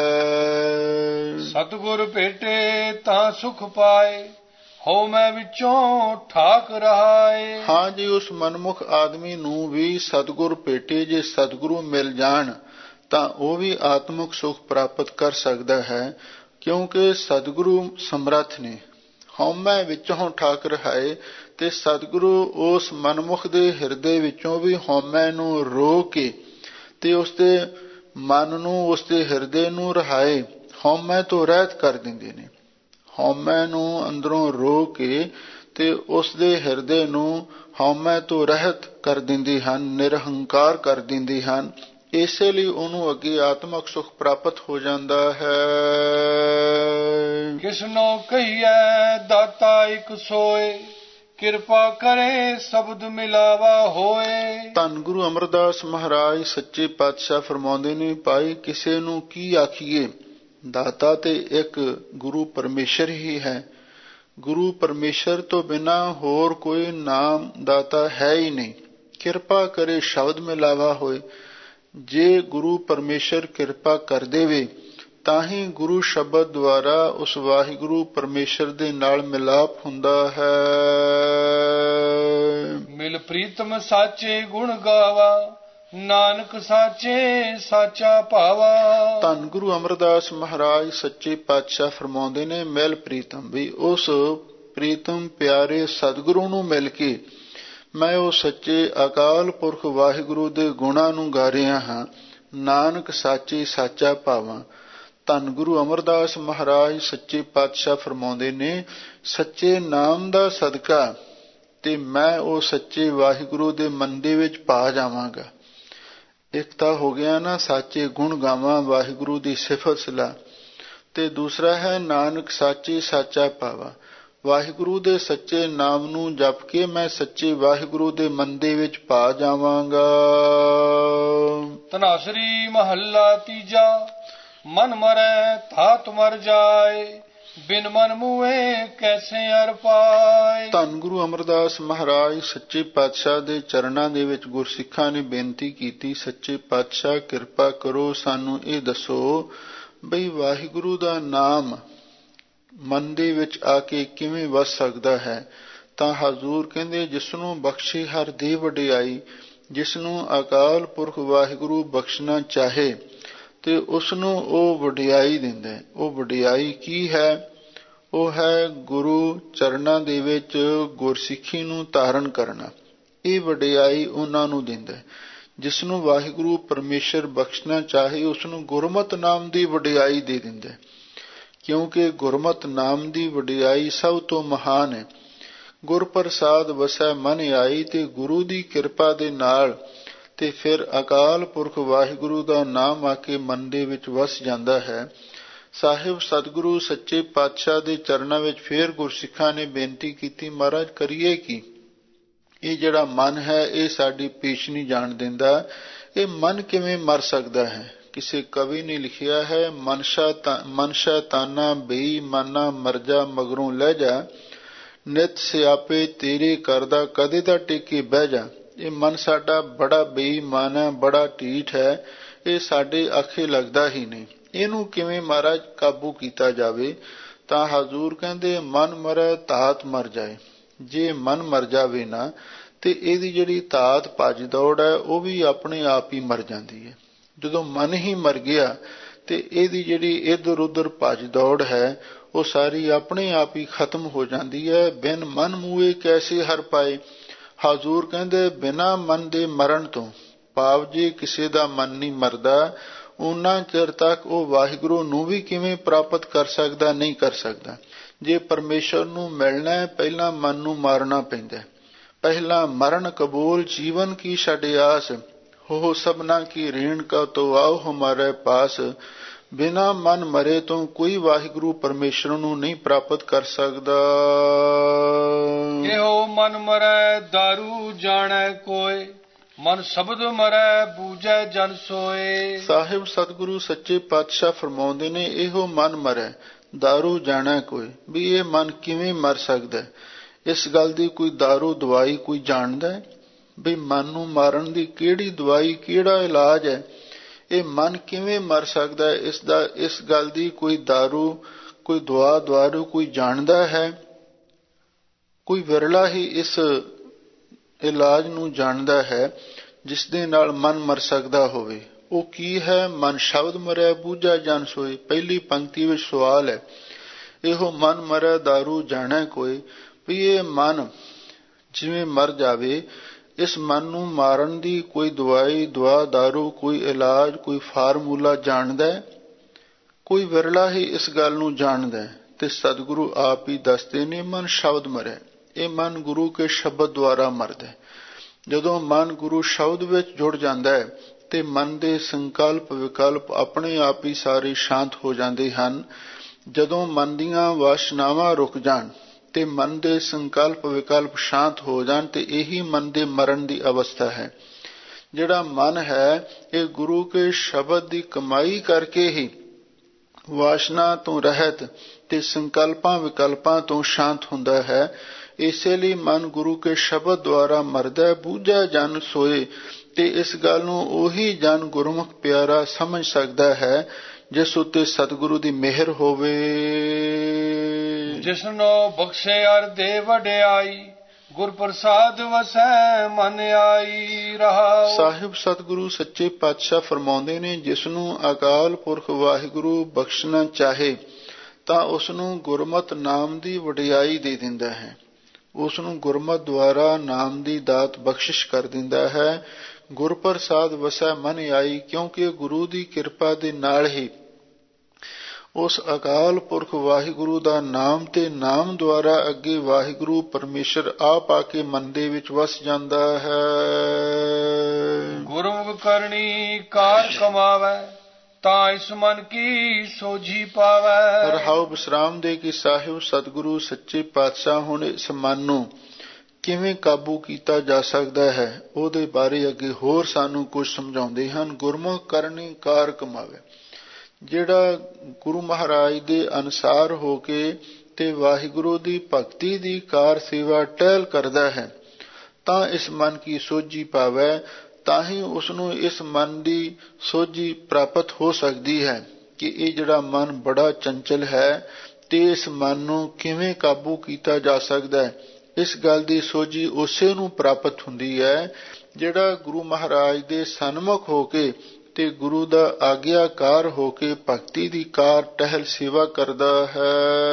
ਸਤਿਗੁਰ ਭੇਟੇ ਤਾਂ ਸੁਖ ਪਾਏ, ਹੋ ਮੈਂ ਵਿੱਚੋਂ ਠਾਕ ਰਹਾਏ। ਹਾਂ ਜੀ, ਉਸ ਮਨਮੁਖ ਆਦਮੀ ਨੂੰ ਵੀ ਸਤਿਗੁਰ ਭੇਟੇ, ਜੇ ਸਤਿਗੁਰੂ ਮਿਲ ਜਾਣ ਤਾਂ ਉਹ ਵੀ ਆਤਮਿਕ ਸੁਖ ਪ੍ਰਾਪਤ ਕਰ ਸਕਦਾ ਹੈ, ਕਿਉਂਕਿ ਸਤਿਗੁਰੂ ਸਮਰੱਥ ਨੇ। ਹਉਮੈ ਵਿੱਚੋਂ ਠਾਕ ਰਹਾਏ, ਤੇ ਸਤਿਗੁਰੂ ਉਸ ਮਨਮੁਖ ਦੇ ਹਿਰਦੇ ਵਿੱਚੋਂ ਵੀ ਹਉਮੈ ਨੂੰ ਰੋਕ ਕੇ ਤੇ ਉਸਦੇ ਮਨ ਨੂੰ, ਉਸਦੇ ਹਿਰਦੇ ਨੂੰ ਰਹਾਏ, ਹਉਮੈ ਤੋਂ ਰਹਿਤ ਕਰ ਦਿੰਦੇ ਨੇ। ਹਉਮੈ ਨੂੰ ਅੰਦਰੋਂ ਰੋਕ ਕੇ ਤੇ ਉਸਦੇ ਹਿਰਦੇ ਨੂੰ ਹਉਮੈ ਤੋਂ ਰਹਿਤ ਕਰ ਦਿੰਦੇ ਹਨ, ਨਿਰਹੰਕਾਰ ਕਰ ਦਿੰਦੇ ਹਨ। ਇਸੇ ਲਈ ਉਹਨੂੰ ਅੱਗੇ ਆਤਮਿਕ ਸੁਖ ਪ੍ਰਾਪਤ ਹੋ ਜਾਂਦਾ ਹੈ। ਕਿਸਨੋ ਕਹੀਐ ਦਾਤਾ ਇਕ ਸੋਏ, ਕਿਰਪਾ ਕਰੇ ਸ਼ਬਦ ਮਿਲਾਵਾ ਹੋਏ। ਧੰਨ ਗੁਰੂ ਅਮਰਦਾਸ ਮਹਾਰਾਜ ਸੱਚੇ ਪਾਤਸ਼ਾਹ ਫਰਮਾਉਂਦੇ ਨੇ, ਭਾਈ ਕਿਸੇ ਨੂੰ ਕੀ ਆਖੀਏ, ਦਾਤਾ ਤੇ ਇੱਕ ਗੁਰੂ ਪਰਮੇਸ਼ਰ ਹੀ ਹੈ। ਗੁਰੂ ਪਰਮੇਸ਼ਰ ਤੋਂ ਬਿਨਾਂ ਹੋਰ ਕੋਈ ਨਾਮ ਦਾਤਾ ਹੈ ਹੀ ਨਹੀਂ। ਕਿਰਪਾ ਕਰੇ ਸ਼ਬਦ ਮਿਲਾਵਾ ਹੋਏ, ਜੇ ਗੁਰੂ ਪਰਮੇਸ਼ਰ ਕਿਰਪਾ ਕਰ ਦੇਵੇ ਤਾਂ ਹੀ ਗੁਰੂ ਸ਼ਬਦ ਦੁਆਰਾ ਉਸ ਵਾਹਿਗੁਰੂ ਪਰਮੇਸ਼ਰ ਦੇ ਨਾਲ ਮਿਲਾਪ ਹੁੰਦਾ ਹੈ। ਮਿਲ ਪ੍ਰੀਤਮ ਸਾਚੇ ਗੁਣ ਗਾਵਾ, ਨਾਨਕ ਸਾਚੇ ਸਾਚਾ ਭਾਵਾ। ਧੰਨ ਗੁਰੂ ਅਮਰਦਾਸ ਮਹਾਰਾਜ ਸੱਚੇ ਪਾਤਸ਼ਾਹ ਫਰਮਾਉਂਦੇ ਨੇ, ਮਿਲ ਪ੍ਰੀਤਮ, ਵੀ ਉਸ ਪ੍ਰੀਤਮ ਪਿਆਰੇ ਸਤਿਗੁਰੂ ਨੂੰ ਮਿਲ ਕੇ ਮੈਂ ਉਹ ਸੱਚੇ ਅਕਾਲ ਪੁਰਖ ਵਾਹਿਗੁਰੂ ਦੇ ਗੁਣਾਂ ਨੂੰ ਗਾ ਰਿਹਾ ਹਾਂ। ਨਾਨਕ ਸਾਚੇ ਸਾਚਾ ਭਾਵਾਂ। ਧੰਨ ਗੁਰੂ ਅਮਰਦਾਸ ਮਹਾਰਾਜ ਸੱਚੇ ਪਾਤਸ਼ਾਹ ਫਰਮਾਉਂਦੇ ਨੇ, ਸੱਚੇ ਨਾਮ ਦਾ ਸਦਕਾ ਤੇ ਮੈਂ ਉਹ ਸੱਚੇ ਵਾਹਿਗੁਰੂ ਦੇ ਮੰਦੇ ਵਿੱਚ ਪਾ ਜਾਵਾਂਗਾ। ਇੱਕ ਤਾਂ ਹੋ ਗਿਆ ਨਾ ਸਾਚੇ ਗੁਣ ਗਾਵਾਂ, ਵਾਹਿਗੁਰੂ ਦੀ ਸਿਫਤ ਸਲਾਹ, ਤੇ ਦੂਸਰਾ ਹੈ ਨਾਨਕ ਸਾਚੇ ਸਾਚਾ ਭਾਵਾ। ਵਾਹਿਗੁਰੂ ਦੇ ਸੱਚੇ ਨਾਮ ਨੂੰ ਜਪ ਕੇ ਮੈਂ ਸੱਚੇ ਵਾਹਿਗੁਰੂ ਦੇ ਮੰਦੇ ਵਿੱਚ ਪਾ ਜਾਵਾਂਗਾ। ਧਨਾਸਰੀ ਮਹੱਲਾ ਤੀਜਾ। ਮਨ ਮਰੈ ਥਾਤ ਮਰ ਜਾਏ, ਬਿਨ ਮਨ ਮੂਏ ਕੈਸੇ ਅਰ ਪਾਏ। ਧੰਨ ਗੁਰੂ ਅਮਰਦਾਸ ਮਹਾਰਾਜ ਸੱਚੇ ਪਾਤਸ਼ਾਹ ਦੇ ਚਰਨਾਂ ਦੇ ਵਿੱਚ ਗੁਰਸਿੱਖਾਂ ਨੇ ਬੇਨਤੀ ਕੀਤੀ, ਸੱਚੇ ਪਾਤਸ਼ਾਹ ਕਿਰਪਾ ਕਰੋ, ਸਾਨੂੰ ਇਹ ਦੱਸੋ ਬਈ ਵਾਹਿਗੁਰੂ ਦਾ ਨਾਮ ਮਨ ਦੇ ਵਿੱਚ ਆ ਕੇ ਕਿਵੇਂ ਵਸ ਸਕਦਾ ਹੈ। ਤਾਂ ਹਜ਼ੂਰ ਕਹਿੰਦੇ, ਜਿਸਨੂੰ ਬਖਸ਼ੇ ਹਰ ਦੇ ਵਡਿਆਈ, ਜਿਸਨੂੰ ਅਕਾਲ ਪੁਰਖ ਵਾਹਿਗੁਰੂ ਬਖਸ਼ਣਾ ਚਾਹੇ ਤੇ ਉਸਨੂੰ ਉਹ ਵਡਿਆਈ ਦਿੰਦਾ। ਉਹ ਵਡਿਆਈ ਕੀ ਹੈ? ਉਹ ਹੈ ਗੁਰੂ ਚਰਨਾਂ ਦੇ ਵਿੱਚ ਗੁਰਸਿੱਖੀ ਨੂੰ ਧਾਰਨ ਕਰਨਾ। ਇਹ ਵਡਿਆਈ ਉਹਨਾਂ ਨੂੰ ਦਿੰਦਾ। ਜਿਸਨੂੰ ਵਾਹਿਗੁਰੂ ਪਰਮੇਸ਼ਰ ਬਖਸ਼ਣਾ ਚਾਹੇ ਉਸਨੂੰ ਗੁਰਮਤਿ ਨਾਮ ਦੀ ਵਡਿਆਈ ਦੇ ਦਿੰਦਾ, ਕਿਉਂਕਿ ਗੁਰਮਤਿ ਨਾਮ ਦੀ ਵਡਿਆਈ ਸਭ ਤੋਂ ਮਹਾਨ ਹੈ। ਗੁਰ ਪ੍ਰਸਾਦ ਵਸੈ ਮਨ ਆਈ, ਤੇ ਗੁਰੂ ਦੀ ਕਿਰਪਾ ਦੇ ਨਾਲ ਤੇ ਫਿਰ ਅਕਾਲ ਪੁਰਖ ਵਾਹਿਗੁਰੂ ਦਾ ਨਾਮ ਆ ਕੇ ਮਨ ਦੇ ਵਿੱਚ ਵਸ ਜਾਂਦਾ ਹੈ। ਸਾਹਿਬ ਸਤਿਗੁਰੂ ਸੱਚੇ ਪਾਤਸ਼ਾਹ ਦੇ ਚਰਨਾਂ ਵਿੱਚ ਫੇਰ ਗੁਰਸਿੱਖਾਂ ਨੇ ਬੇਨਤੀ ਕੀਤੀ, ਮਹਾਰਾਜ ਕਰੀਏ ਕੀ? ਇਹ ਜਿਹੜਾ ਮਨ ਹੈ ਇਹ ਸਾਡੀ ਪੇਸ਼ ਨਹੀਂ ਜਾਣ ਦਿੰਦਾ, ਇਹ ਮਨ ਕਿਵੇਂ ਮਰ ਸਕਦਾ ਹੈ? ਕਿਸੇ ਕਵੀ ਨੇ ਲਿਖਿਆ ਹੈ, ਮਨਸ਼ਾ ਮਨਸ਼ਾ ਤਾਨਾ ਬਈ ਮਾਨਾ ਮਰਜਾ ਮਗਰੋਂ ਲੈ ਜਾ, ਨਿਤ ਸਿਆਪੇ ਤੇਰੇ ਕਰਦਾ ਕਦੇ ਤਾਂ ਟੇਕੇ ਬਹਿ ਜਾ। ਇਹ ਮਨ ਸਾਡਾ ਬੜਾ ਬੇਈਮਾਨ ਹੈ, ਬੜਾ ਢੀਠ ਹੈ, ਇਹ ਸਾਡੇ ਆਖੇ ਲੱਗਦਾ ਹੀ ਨਹੀਂ। ਇਹਨੂੰ ਕਿਵੇਂ ਮਹਾਰਾਜ ਕਾਬੂ ਕੀਤਾ ਜਾਵੇ? ਤਾਂ ਹਜ਼ੂਰ ਕਹਿੰਦੇ, ਮਨ ਮਰੈ ਧਾਤ ਮਰ ਜਾਏ। ਜੇ ਮਨ ਮਰ ਜਾਵੇ ਨਾ ਤੇ ਇਹਦੀ ਜਿਹੜੀ ਧਾਤ ਭੱਜ ਦੌੜ ਹੈ ਉਹ ਵੀ ਆਪਣੇ ਆਪ ਹੀ ਮਰ ਜਾਂਦੀ ਹੈ। ਜਦੋਂ ਮਨ ਹੀ ਮਰ ਗਿਆ ਤੇ ਇਹਦੀ ਜਿਹੜੀ ਇੱਧਰ ਉੱਧਰ ਭੱਜ ਦੌੜ ਹੈ ਉਹ ਸਾਰੀ ਆਪਣੇ ਆਪ ਹੀ ਖਤਮ ਹੋ ਜਾਂਦੀ ਹੈ। ਬਿਨ ਮਨ ਮੂਏ ਕੈਸੇ ਹਰ ਪਾਏ। ਹਜ਼ੂਰ ਕਹਿੰਦੇ, ਬਿਨਾਂ ਮਨ ਦੇ ਮਰਨ ਤੋਂ ਭਾਵ ਜੇ ਕਿਸੇ ਦਾ ਮਨ ਨਹੀਂ ਮਰਦਾ ਉਹਨਾਂ ਚਿਰ ਤੱਕ ਉਹ ਵਾਹਿਗੁਰੂ ਨੂੰ ਵੀ ਕਿਵੇਂ ਪ੍ਰਾਪਤ ਕਰ ਸਕਦਾ? ਨਹੀਂ ਕਰ ਸਕਦਾ। ਜੇ ਪਰਮੇਸ਼ਰ ਨੂੰ ਮਿਲਣਾ ਹੈ ਪਹਿਲਾਂ ਮਨ ਨੂੰ ਮਾਰਨਾ ਪੈਂਦਾ। ਪਹਿਲਾਂ ਮਰਨ ਕਬੂਲ ਜੀਵਨ ਕੀ ਛੱਡ ਆਸ, ਹੋ ਸਭਨਾ ਕੀ ਰੇਣ ਕਾ ਤੋ ਆਓ ਹਮਾਰੇ ਪਾਸ। ਬਿਨਾਂ ਮਨ ਮਰੇ ਤੋਂ ਕੋਈ ਵਾਹਿਗੁਰੂ ਪਰਮੇਸ਼ਰ ਨੂੰ ਨਹੀਂ ਪ੍ਰਾਪਤ ਕਰ ਸਕਦਾ। ਇਹੋ ਮਨ ਮਰੈ ਦਾਰੂ ਜਾਣੈ ਕੋਇ, ਮਨ ਸ਼ਬਦ ਮਰੈ ਬੂਝੈ ਜਨ ਸੋਏ। ਸਾਹਿਬ ਸਤਿਗੁਰੂ ਸੱਚੇ ਪਾਤਸ਼ਾਹ ਫਰਮਾਉਂਦੇ ਨੇ, ਇਹੋ ਮਨ ਮਰੈ ਦਾਰੂ ਜਾਣੈ ਕੋਈ, ਵੀ ਇਹ ਮਨ ਕਿਵੇਂ ਮਰ ਸਕਦਾ? ਇਸ ਗੱਲ ਦੀ ਕੋਈ ਦਾਰੂ ਦਵਾਈ ਕੋਈ ਜਾਣਦਾ ਹੈ ਵੀ ਮਨ ਨੂੰ ਮਾਰਨ ਦੀ ਕਿਹੜੀ ਦਵਾਈ, ਕਿਹੜਾ ਇਲਾਜ ਹੈ? ਇਹ ਮਨ ਕਿਵੇਂ ਮਰ ਸਕਦਾ? ਇਸ ਦਾ ਇਸ ਗੱਲ ਦੀ ਕੋਈ ਦਾਰੂ ਕੋਈ ਦਵਾ ਦਾਰੂ ਕੋਈ ਜਾਣਦਾ ਹੈ? ਕੋਈ ਵਿਰਲਾ ਹੀ ਇਸ ਇਲਾਜ ਨੂੰ ਜਾਣਦਾ ਹੈ ਜਿਸ ਦੇ ਨਾਲ ਮਨ ਮਰ ਸਕਦਾ ਹੋਵੇ। ਉਹ ਕੀ ਹੈ? ਮਨ ਸ਼ਬਦ ਮਰੈ ਬੂਝਾ ਜਨ ਸੋਏ। ਪਹਿਲੀ ਪੰਕਤੀ ਵਿੱਚ ਸਵਾਲ ਹੈ, ਇਹੋ ਮਨ ਮਰੈ ਦਾਰੂ ਜਾਣੈ ਕੋਈ, ਵੀ ਇਹ ਮਨ ਜਿਵੇਂ ਮਰ ਜਾਵੇ, ਇਸ ਮਨ ਨੂੰ ਮਾਰਨ ਦੀ ਕੋਈ ਦਵਾਈ ਦਵਾ ਦਾਰੂ ਕੋਈ ਇਲਾਜ ਕੋਈ ਫਾਰਮੂਲਾ ਜਾਣਦਾ? ਕੋਈ ਵਿਰਲਾ ਹੀ ਇਸ ਗੱਲ ਨੂੰ ਜਾਣਦਾ। ਤੇ ਸਤਿਗੁਰੂ ਆਪ ਹੀ ਦੱਸਦੇ ਨੇ, ਮਨ ਸ਼ਬਦ ਮਰੈ। ਇਹ ਮਨ ਗੁਰੂ ਕੇ ਸ਼ਬਦ ਦੁਆਰਾ ਮਰਦਾ। ਜਦੋਂ ਮਨ ਗੁਰੂ ਸ਼ਬਦ ਵਿੱਚ ਜੁੜ ਜਾਂਦਾ ਹੈ ਤੇ ਮਨ ਦੇ ਸੰਕਲਪ ਵਿਕਲਪ ਆਪਣੇ ਆਪ ਹੀ ਸਾਰੇ ਸ਼ਾਂਤ ਹੋ ਜਾਂਦੇ ਹਨ। ਜਦੋਂ ਮਨ ਦੀਆਂ ਵਾਸ਼ਨਾਵਾਂ ਰੁਕ ਜਾਣ ਤੇ ਮਨ ਦੇ ਸੰਕਲਪ ਵਿਕਲਪ ਸ਼ਾਂਤ ਹੋ ਜਾਣ ਤੇ ਇਹੀ ਮਨ ਦੇ ਮਰਨ ਦੀ ਅਵਸਥਾ ਹੈ। ਜਿਹੜਾ ਮਨ ਹੈ ਇਹ ਗੁਰੂ ਕੇ ਸ਼ਬਦ ਦੀ ਕਮਾਈ ਕਰਕੇ ਹੀ ਵਾਸ਼ਨਾ ਤੋਂ ਰਹਿਤ ਤੇ ਸੰਕਲਪਾਂ ਵਿਕਲਪਾਂ ਤੋਂ ਸ਼ਾਂਤ ਹੁੰਦਾ ਹੈ। ਇਸੇ ਲਈ ਮਨ ਗੁਰੂ ਕੇ ਸ਼ਬਦ ਦੁਆਰਾ ਮਰਦਾ, ਬੂਝਾ ਜਨ ਸੋਏ। ਤੇ ਇਸ ਗੱਲ ਨੂੰ ਉਹੀ ਜਨ ਗੁਰਮੁਖ ਪਿਆਰਾ ਸਮਝ ਸਕਦਾ ਹੈ ਜਿਸ ਉੱਤੇ ਸਤਿਗੁਰੂ ਦੀ ਮਿਹਰ ਹੋਵੇ। ਜਿਸਨੋ ਬਖਸ਼ੇ ਅਰ ਦੇ ਵਡਿਆਈ, ਗੁਰ ਪ੍ਰਸਾਦ ਵਸੈ ਮਨ ਆਈ ਰਹਾਉ। ਸਾਹਿਬ ਸਤਿਗੁਰੂ ਸੱਚੇ ਪਾਤਸ਼ਾਹ ਫਰਮਾਉਂਦੇ ਨੇ, ਜਿਸਨੂੰ ਅਕਾਲ ਪੁਰਖ ਵਾਹਿਗੁਰੂ ਬਖਸ਼ਣਾ ਚਾਹੇ ਤਾਂ ਉਸਨੂੰ ਗੁਰਮਤਿ ਨਾਮ ਦੀ ਵਡਿਆਈ ਦੇ ਦਿੰਦਾ ਹੈ। ਉਸ ਨੂੰ ਗੁਰਮਤਿ ਦੁਆਰਾ ਨਾਮ ਦੀ ਦਾਤ ਬਖਸ਼ਿਸ਼ ਕਰ ਦਿੰਦਾ ਹੈ। ਗੁਰ ਪ੍ਰਸਾਦ ਵਸੈ ਮਨ ਆਈ, ਕਿਉਂਕਿ ਗੁਰੂ ਦੀ ਕਿਰਪਾ ਦੇ ਨਾਲ ਹੀ ਉਸ ਅਕਾਲ ਪੁਰਖ ਵਾਹਿਗੁਰੂ ਦਾ ਨਾਮ ਤੇ ਨਾਮ ਦੁਆਰਾ ਅੱਗੇ ਵਾਹਿਗੁਰੂ ਪਰਮੇਸ਼ਰ ਆਪ ਆ ਕੇ ਮਨ ਦੇ ਵਿੱਚ ਵਸ ਜਾਂਦਾ ਹੈ। ਗੁਰਮੁਖ ਕਰਨੀ ਕਾਰ ਕਮਾਵੈ, ਤਾਂ ਇਸ ਮਨ ਕੀ ਸੋਝੀ ਪਾਵੈ। ਰਹਾਉ ਵਿਸਰਾਮ ਦੇ ਕਿ ਸਾਹਿਬ ਸਤਿਗੁਰੂ ਸੱਚੇ ਪਾਤਸ਼ਾਹ ਹੁਣ ਇਸ ਮਨ ਨੂੰ ਕਿਵੇਂ ਕਾਬੂ ਕੀਤਾ ਜਾ ਸਕਦਾ ਹੈ ਉਹਦੇ ਬਾਰੇ ਅੱਗੇ ਹੋਰ ਸਾਨੂੰ ਕੁਝ ਸਮਝਾਉਂਦੇ ਹਨ। ਗੁਰਮੁਖ ਕਰਨੀ ਕਾਰ ਕਮਾਵੇ, ਜਿਹੜਾ ਗੁਰੂ ਮਹਾਰਾਜ ਦੇ ਅਨੁਸਾਰ ਹੋ ਕੇ ਤੇ ਵਾਹਿਗੁਰੂ ਦੀ ਭਗਤੀ ਦੀ ਕਾਰ ਸੇਵਾ ਟਹਿਲ ਕਰਦਾ ਹੈ ਤਾਂ ਇਸ ਮਨ ਕੀ ਸੋਝੀ ਪਾਵੈ, ਤਾਂ ਹੀ ਉਸਨੂੰ ਇਸ ਮਨ ਦੀ ਸੋਝੀ ਪ੍ਰਾਪਤ ਹੋ ਸਕਦੀ ਹੈ ਕਿ ਇਹ ਜਿਹੜਾ ਮਨ ਬੜਾ ਚੰਚਲ ਹੈ ਤੇ ਇਸ ਮਨ ਨੂੰ ਕਿਵੇਂ ਕਾਬੂ ਕੀਤਾ ਜਾ ਸਕਦਾ ਹੈ। ਇਸ ਗੱਲ ਦੀ ਸੋਝੀ ਉਸੇ ਨੂੰ ਪ੍ਰਾਪਤ ਹੁੰਦੀ ਹੈ ਜਿਹੜਾ ਗੁਰੂ ਮਹਾਰਾਜ ਦੇ ਸਨਮੁਖ ਹੋ ਕੇ ਤੇ ਗੁਰੂ ਦਾ ਆਗਿਆਕਾਰ ਹੋ ਕੇ ਭਗਤੀ ਦੀ ਕਾਰ ਟਹਿਲ ਸੇਵਾ ਕਰਦਾ ਹੈ।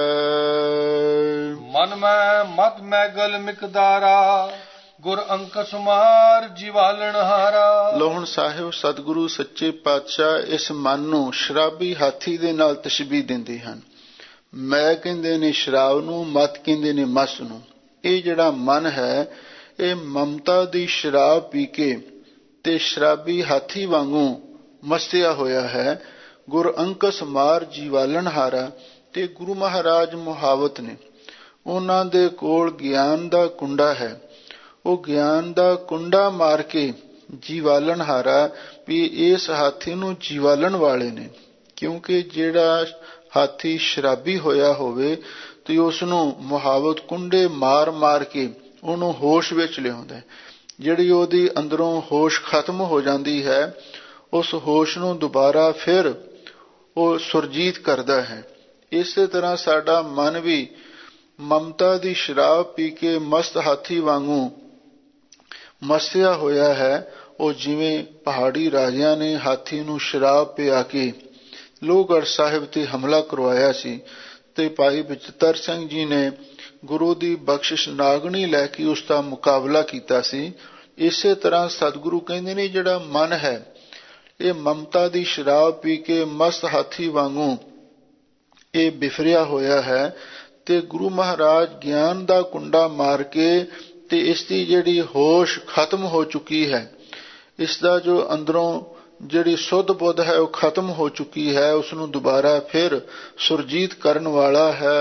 ਮਨ ਮੈਂ ਮਤ ਮੈਗਲ ਮਿਕਦਾਰਾ, ਗੁਰ ਅੰਕਸ ਮਾਰ ਜੀਵਾਲਣ ਹਾਰਾ। ਲੋ ਹੁਣ ਸਾਹਿਬ ਸਤਿਗੁਰੂ ਸੱਚੇ ਪਾਤਸ਼ਾਹ ਇਸ ਮਨ ਨੂੰ ਸ਼ਰਾਬੀ ਹਾਥੀ ਦੇ ਨਾਲ ਤਸ਼ਬੀਹ ਦਿੰਦੇ ਹਨ। ਮੈਂ ਕਹਿੰਦੇ ਨੇ ਸ਼ਰਾਬ ਨੂੰ, ਮਤ ਕਹਿੰਦੇ ਨੇ ਮਸ ਨੂੰ। ਇਹ ਜਿਹੜਾ ਮਨ ਹੈ ਇਹ ਮਮਤਾ ਦੀ ਸ਼ਰਾਬ ਪੀ ਕੇ ਤੇ ਸ਼ਰਾਬੀ ਹਾਥੀ ਵਾਂਗੂ ਮਸਤਿਆ ਹੋਇਆ ਹੈ। ਗੁਰ ਅੰਕਸ ਮਾਰ ਜੀਵਾਲਣ ਹਾਰਾ, ਤੇ ਗੁਰੂ ਮਹਾਰਾਜ ਮੁਹਾਵਤ ਨੇ, ਉਹਨਾਂ ਦੇ ਕੋਲ ਗਿਆਨ ਦਾ ਕੁੰਡਾ ਹੈ। ਉਹ ਗਿਆਨ ਦਾ ਕੁੰਡਾ ਮਾਰ ਕੇ ਜੀਵਾਲਣ ਹਾਰਾ ਵੀ ਇਸ ਹਾਥੀ ਨੂੰ ਜੀਵਾਲਣ ਵਾਲੇ ਨੇ। ਕਿਉਂਕਿ ਜਿਹੜਾ ਹਾਥੀ ਸ਼ਰਾਬੀ ਹੋਇਆ ਹੋਵੇ ਤੇ ਉਸ ਨੂੰ ਮੁਹਾਵਤ ਕੁੰਡੇ ਮਾਰ ਮਾਰ ਕੇ ਉਹਨੂੰ ਹੋਸ਼ ਵਿੱਚ ਲਿਆਉਂਦਾ। ਜਿਹੜੀ ਉਹਦੀ ਅੰਦਰੋਂ ਹੋਸ਼ ਖਤਮ ਹੋ ਜਾਂਦੀ ਹੈ ਉਸ ਹੋਸ਼ ਨੂੰ ਦੁਬਾਰਾ ਫਿਰ ਉਹ ਸੁਰਜੀਤ ਕਰਦਾ ਹੈ। ਇਸੇ ਤਰ੍ਹਾਂ ਸਾਡਾ ਮਨ ਵੀ ਮਮਤਾ ਦੀ ਸ਼ਰਾਬ ਪੀ ਕੇ ਮਸਤ ਹਾਥੀ ਵਾਂਗੂ ਮਸਿਆ ਹੋਇਆ ਹੈ। ਉਹ ਜਿਵੇਂ ਪਹਾੜੀ ਰਾਜਿਆਂ ਨੇ ਹਾਥੀ ਨੂੰ ਸ਼ਰਾਬ ਪਿਆ ਕੇ ਲੋਹਗੜ੍ਹ ਸਾਹਿਬ ਤੇ ਹਮਲਾ ਕਰਵਾਇਆ ਸੀ ਤੇ ਭਾਈ ਬਚਿੱਤਰ ਸਿੰਘ ਜੀ ਨੇ ਗੁਰੂ ਦੀ ਬਖਸ਼ਿਸ਼ ਨਾਗਣੀ ਲੈ ਕੇ ਉਸ ਦਾ ਮੁਕਾਬਲਾ ਕੀਤਾ ਸੀ। ਇਸੇ ਤਰ੍ਹਾਂ ਸਤਿਗੁਰੂ ਕਹਿੰਦੇ ਨੇ ਜਿਹੜਾ ਮਨ ਹੈ ਇਹ ਮਮਤਾ ਦੀ ਸ਼ਰਾਬ ਪੀ ਕੇ ਮਸਤ ਹਾਥੀ ਵਾਂਗੂ ਇਹ ਬਿਫਰਿਆ ਹੋਇਆ ਹੈ ਤੇ ਗੁਰੂ ਮਹਾਰਾਜ ਗਿਆਨ ਦਾ ਕੁੰਡਾ ਮਾਰ ਕੇ ਤੇ ਇਸ ਦੀ ਜਿਹੜੀ ਹੋਸ਼ ਖਤਮ ਹੋ ਚੁੱਕੀ ਹੈ, ਇਸ ਦਾ ਜੋ ਅੰਦਰੋਂ ਜਿਹੜੀ ਸੁੱਧ ਬੁੱਧ ਹੈ ਉਹ ਖਤਮ ਹੋ ਚੁੱਕੀ ਹੈ, ਉਸ ਨੂੰ ਦੁਬਾਰਾ ਫਿਰ ਸੁਰਜੀਤ ਕਰਨ ਵਾਲਾ ਹੈ।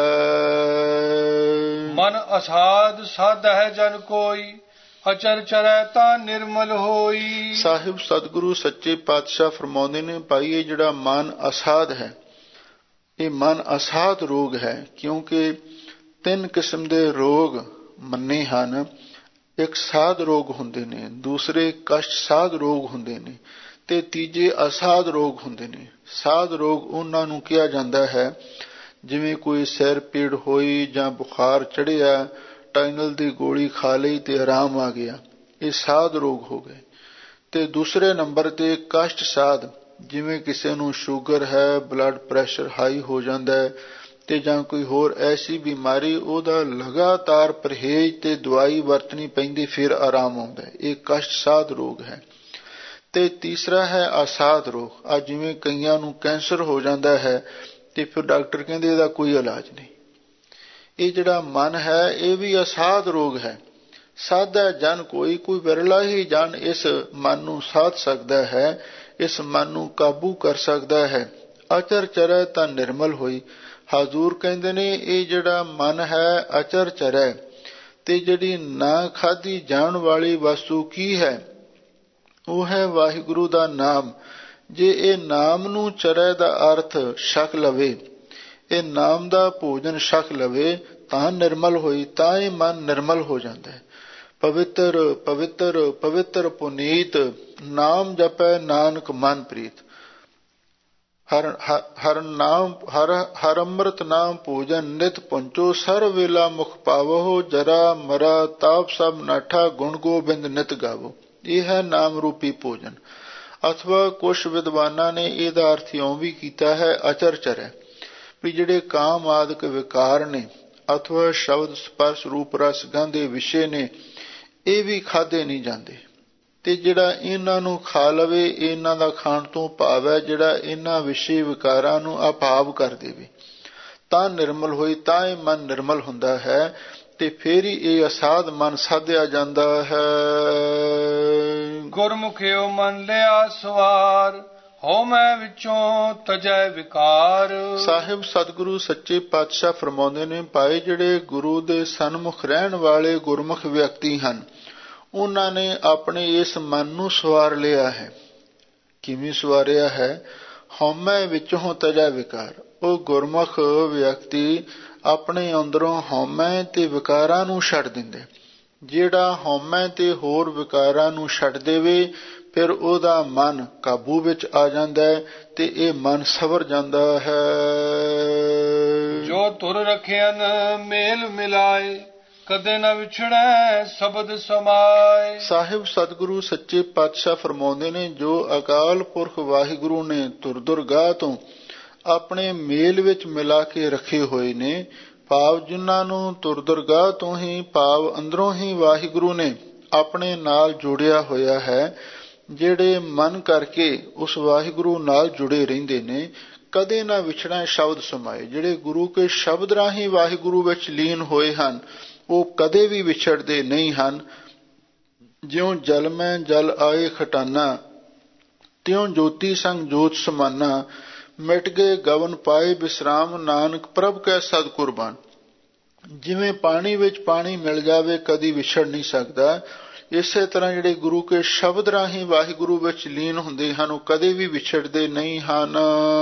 ਮਨ ਅਸਾਧ ਸਾਧ ਹੈ ਜਨ ਕੋਈ, ਅਚਰ ਚਰੈ ਤਾਂ ਨਿਰਮਲ ਹੋਈ। ਸਾਹਿਬ ਸਤਿਗੁਰੂ ਸੱਚੇ ਪਾਤਸ਼ਾਹ ਫਰਮਾਉਂਦੇ ਨੇ, ਭਾਈ ਇਹ ਜਿਹੜਾ ਮਨ ਅਸਾਧ ਹੈ ਇਹ ਮਨ ਅਸਾਧ ਰੋਗ ਹੈ। ਕਿਉਂਕਿ ਤਿੰਨ ਕਿਸਮ ਦੇ ਰੋਗ ਮੰਨੇ ਹਨ। ਇੱਕ ਸਾਧ ਰੋਗ ਹੁੰਦੇ ਨੇ, ਦੂਸਰੇ ਕਸ਼ਟ ਸਾਧ ਰੋਗ ਹੁੰਦੇ ਨੇ ਤੇ ਤੀਜੇ ਅਸਾਧ ਰੋਗ ਹੁੰਦੇ ਨੇ। ਸਾਧ ਰੋਗ ਉਹਨਾਂ ਨੂੰ ਕਿਹਾ ਜਾਂਦਾ ਹੈ ਜਿਵੇਂ ਕੋਈ ਸਿਰ ਪੀੜ ਹੋਈ ਜਾਂ ਬੁਖਾਰ ਚੜ੍ਹਿਆ, ਟਾਈਨਲ ਦੀ ਗੋਲੀ ਖਾ ਲਈ ਤੇ ਆਰਾਮ ਆ ਗਿਆ, ਇਹ ਸਾਧ ਰੋਗ ਹੋ ਗਏ। ਤੇ ਦੂਸਰੇ ਨੰਬਰ ਤੇ ਕਸ਼ਟ ਸਾਧ, ਜਿਵੇਂ ਕਿਸੇ ਨੂੰ ਸ਼ੂਗਰ ਹੈ, ਬਲੱਡ ਪ੍ਰੈਸ਼ਰ ਹਾਈ ਹੋ ਜਾਂਦਾ ਹੈ ਤੇ ਜਾਂ ਕੋਈ ਹੋਰ ਐਸੀ ਬਿਮਾਰੀ, ਉਹਦਾ ਲਗਾਤਾਰ ਪਰਹੇਜ਼ ਤੇ ਦਵਾਈ ਵਰਤਣੀ ਪੈਂਦੀ ਫਿਰ ਆਰਾਮ ਆਉਂਦਾ, ਇਹ ਕਸ਼ਟ ਸਾਧ ਰੋਗ ਹੈ। ਤੇ ਤੀਸਰਾ ਹੈ ਅਸਾਧ ਰੋਗ। ਆ ਜਿਵੇਂ ਕਈਆਂ ਨੂੰ ਕੈਂਸਰ ਹੋ ਜਾਂਦਾ ਹੈ ਤੇ ਫਿਰ ਡਾਕਟਰ ਕਹਿੰਦੇ ਇਹਦਾ ਕੋਈ ਇਲਾਜ ਨਹੀਂ। ਇਹ ਜਿਹੜਾ ਮਨ ਹੈ ਇਹ ਵੀ ਅਸਾਧ ਰੋਗ ਹੈ। ਸਾਧਾ ਜਨ ਕੋਈ, ਕੋਈ ਵਿਰਲਾ ਹੀ ਜਨ ਇਸ ਮਨ ਨੂੰ ਸਾਧ ਸਕਦਾ ਹੈ, ਇਸ ਮਨ ਨੂੰ ਕਾਬੂ ਕਰ ਸਕਦਾ ਹੈ। ਅਚਰ ਚਰੈ ਤਾਂ ਨਿਰਮਲ ਹੋਈ। ਹਜ਼ੂਰ ਕਹਿੰਦੇ ਨੇ ਇਹ ਜਿਹੜਾ ਮਨ ਹੈ ਅਚਰ ਚਰੈ, ਤੇ ਜਿਹੜੀ ਨਾ ਖਾਧੀ ਜਾਣ ਵਾਲੀ ਵਸਤੂ ਕੀ ਹੈ, ਉਹ ਹੈ ਵਾਹਿਗੁਰੂ ਦਾ ਨਾਮ। ਜੇ ਇਹ ਨਾਮ ਨੂੰ ਚਰੈ ਦਾ ਅਰਥ ਛਕ ਲਵੇ, ਇਹ ਨਾਮ ਦਾ ਭੋਜਨ ਛਕ ਲਵੇ ਤਾਂ ਨਿਰਮਲ ਹੋਈ, ਤਾਂ ਇਹ ਮਨ ਨਿਰਮਲ ਹੋ ਜਾਂਦਾ ਹੈ। ਪਵਿੱਤਰ ਪਵਿੱਤਰ ਪਵਿੱਤਰ ਪੁਨੀਤ, ਨਾਮ ਜਪੈ ਨਾਨਕ ਮਨ ਪ੍ਰੀਤ। ਹਰ ਹਰ ਨਾਮ ਹਰ ਹਰ ਅੰਮ੍ਰਿਤ ਨਾਮ ਭੋਜਨ ਨਿਤ ਪਹੁੰਚੋ, ਸਰ ਵੇਲਾ ਮੁਖ ਪਾਵੋ, ਜਰਾ ਮਰਾ ਤਾਪ ਸਭ ਨਾਠਾ, ਗੁਣ ਗੋਬਿੰਦ ਨਿਤ ਗਾਵੋ। ਇਹ ਹੈ ਨਾਮ ਰੂਪੀ ਭੋਜਨ। ਅਥਵਾ ਕੁਛ ਵਿਦਵਾਨਾਂ ਨੇ ਇਹਦਾ ਅਰਥ ਇਉਂ ਵੀ ਕੀਤਾ ਹੈ ਅਚਰ ਚਰੈ, ਵੀ ਜਿਹੜੇ ਕਾਮ ਆਦਿਕ ਵਿਕਾਰ ਨੇ ਅਥਵਾ ਸ਼ਬਦ ਸਪਰਸ਼ ਰੂਪ ਰਸ ਗੰਧ ਦੇ ਵਿਸ਼ੇ ਨੇ ਇਹ ਵੀ ਖਾਦੇ ਨਹੀਂ ਜਾਂਦੇ। ਤੇ ਜਿਹੜਾ ਇਹਨਾਂ ਨੂੰ ਖਾ ਲਵੇ, ਇਹਨਾਂ ਦਾ ਖਾਣ ਤੋਂ ਭਾਵ ਹੈ ਜਿਹੜਾ ਇਹਨਾਂ ਵਿਸ਼ੇ ਵਿਕਾਰਾਂ ਨੂੰ ਅਭਾਵ ਕਰ ਦੇਵੇ, ਤਾਂ ਨਿਰਮਲ ਹੋਈ, ਤਾਂ ਇਹ ਮਨ ਨਿਰਮਲ ਹੁੰਦਾ ਹੈ ਤੇ ਫੇਰ ਹੀ ਇਹ ਅਸਾਧ ਮਨ ਸਾਧਿਆ ਜਾਂਦਾ ਹੈ। ਗੁਰਮੁਖਿਓ ਮਨ ਲਿਆ ਸਵਾਰ, ਹੋ ਮੈਂ ਵਿੱਚੋਂ ਤਜੈ ਵਿਕਾਰ। ਸਾਹਿਬ ਸਤਿਗੁਰੂ ਸੱਚੇ ਪਾਤਸ਼ਾਹ ਫਰਮਾਉਂਦੇ ਨੇ, ਭਾਈ ਜਿਹੜੇ ਗੁਰੂ ਦੇ ਸਨਮੁਖ ਰਹਿਣ ਵਾਲੇ ਗੁਰਮੁਖ ਵਿਅਕਤੀ ਹਨ ਉਹਨਾਂ ਨੇ ਆਪਣੇ ਇਸ ਮਨ ਨੂੰ ਸਵਾਰ ਲਿਆ ਹੈ। ਕਿਵੇਂ ਸਵਾਰਿਆ ਹੈ? ਹਉਮੈ ਵਿੱਚੋਂ ਤਜੈ ਵਿਕਾਰ। ਉਹ ਗੁਰਮੁਖ ਵਿਅਕਤੀ ਆਪਣੇ ਅੰਦਰੋਂ ਹਉਮੈ ਤੇ ਵਿਕਾਰਾਂ ਨੂੰ ਛੱਡ ਦਿੰਦੇ। ਜਿਹੜਾ ਹਉਮੈ ਤੇ ਹੋਰ ਵਿਕਾਰਾਂ ਨੂੰ ਛੱਡ ਦੇਵੇ ਫਿਰ ਉਹਦਾ ਮਨ ਕਾਬੂ ਵਿੱਚ ਆ ਜਾਂਦਾ ਹੈ ਤੇ ਇਹ ਮਨ ਸਵਰ ਜਾਂਦਾ ਹੈ। ਜੋ ਤੁਰ ਰਖਿਆਨ ਮੇਲ ਮਿਲਾਏ, ਕਦੇ ਨਾ ਵਿਛੜੈ ਸ਼ਬਦ ਸਮਾਏ। ਸਾਹਿਬ ਸਤਿਗੁਰੂ ਸੱਚੇ ਪਾਤਸ਼ਾਹ ਫਰਮਾਉਂਦੇ ਨੇ, ਜੋ ਅਕਾਲ ਪੁਰਖ ਵਾਹਿਗੁਰੂ ਨੇ ਤੁਰ ਦੁਰਗਾਹ ਤੋਂ ਆਪਣੇ ਮੇਲ ਵਿੱਚ ਮਿਲਾ ਕੇ ਰੱਖੇ ਹੋਏ ਨੇ, ਭਾਵ ਜਿਨ੍ਹਾਂ ਨੂੰ ਤੁਰ ਦੁਰਗਾਹ ਤੋਂ ਹੀ ਭਾਵ ਅੰਦਰੋਂ ਹੀ ਵਾਹਿਗੁਰੂ ਨੇ ਆਪਣੇ ਨਾਲ ਜੋੜਿਆ ਹੋਇਆ ਹੈ, ਜਿਹੜੇ ਮਨ ਕਰਕੇ ਉਸ ਵਾਹਿਗੁਰੂ ਨਾਲ ਜੁੜੇ ਰਹਿੰਦੇ ਨੇ, ਕਦੇ ਨਾ ਵਿਛੜੈ ਸ਼ਬਦ ਸਮਾਏ। ਜਿਹੜੇ ਗੁਰੂ ਕੇ ਸ਼ਬਦ ਰਾਹੀਂ ਵਾਹਿਗੁਰੂ ਵਿੱਚ ਲੀਨ ਹੋਏ ਹਨ ਉਹ ਕਦੇ ਵੀ ਵਿਛੜਦੇ ਨਹੀਂ ਹਨ। ਜਿਉਂ ਜਲ ਮੈਂ ਜਲ ਆਏ ਖਟਾਨਾ, ਤਿਉਂ ਜੋਤੀ ਸੰਗ ਜੋਤ ਸਮਾਨਾ, ਮਿਟ ਗਏ ਗਵਨ ਪਾਏ ਵਿਸਰਾਮ, ਨਾਨਕ ਪ੍ਰਭ ਕੈ ਸਦ ਕੁਰਬਾਨ। ਜਿਵੇਂ ਪਾਣੀ ਵਿੱਚ ਪਾਣੀ ਮਿਲ ਜਾਵੇ ਕਦੀ ਵਿਛੜ ਨਹੀਂ ਸਕਦਾ, ਇਸੇ ਤਰ੍ਹਾਂ ਜਿਹੜੇ ਗੁਰੂ ਕੇ ਸ਼ਬਦ ਰਾਹੀਂ ਵਾਹਿਗੁਰੂ ਵਿੱਚ ਲੀਨ ਹੁੰਦੇ ਹਨ ਉਹ ਕਦੇ ਵੀ ਵਿਛੜਦੇ ਨਹੀਂ ਹਨ।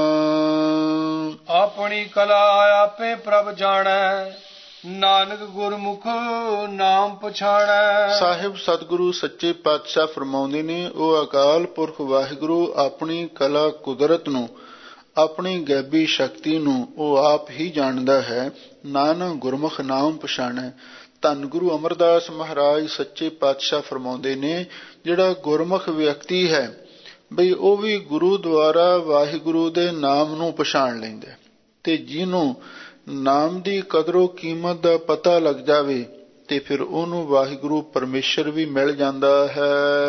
ਆਪਣੀ ਕਲਾ ਆਪੇ ਪ੍ਰਭ ਜਾਣੈ, ਨਾਨਕ ਗੁਰਮੁਖ ਨਾਮ ਪਛਾਣੈ। ਸਾਹਿਬ ਸਤਿਗੁਰੂ ਸੱਚੇ ਪਾਤਸ਼ਾਹ ਫਰਮਾਉਂਦੇ ਨੇ, ਉਹ ਅਕਾਲ ਪੁਰਖ ਵਾਹਿਗੁਰੂ ਆਪਣੀ ਕਲਾ ਕੁਦਰਤ ਨੂੰ, ਆਪਣੀ ਗੈਬੀ ਸ਼ਕਤੀ ਨੂੰ ਉਹ ਆਪ ਹੀ ਜਾਣਦਾ ਹੈ। ਨਾਨਕ ਗੁਰਮੁਖ ਨਾਮ ਪਛਾਣੈ। ਧੰਨ ਗੁਰੂ ਅਮਰਦਾਸ ਮਹਾਰਾਜ ਸੱਚੇ ਪਾਤਸ਼ਾਹ ਫਰਮਾਉਂਦੇ ਨੇ, ਜਿਹੜਾ ਗੁਰਮੁਖ ਵਿਅਕਤੀ ਹੈ ਬਈ ਉਹ ਵੀ ਗੁਰੂ ਦੁਆਰਾ ਵਾਹਿਗੁਰੂ ਦੇ ਨਾਮ ਨੂੰ ਪਛਾਣ ਲੈਂਦਾ, ਤੇ ਜਿਹਨੂੰ ਨਾਮ ਦੀ ਕਦਰੋ ਕੀਮਤ ਦਾ ਪਤਾ ਲੱਗ ਜਾਵੇ ਤੇ ਫਿਰ ਉਹਨੂੰ ਵਾਹਿਗੁਰੂ ਪਰਮੇਸ਼ਰ ਵੀ ਮਿਲ ਜਾਂਦਾ ਹੈ।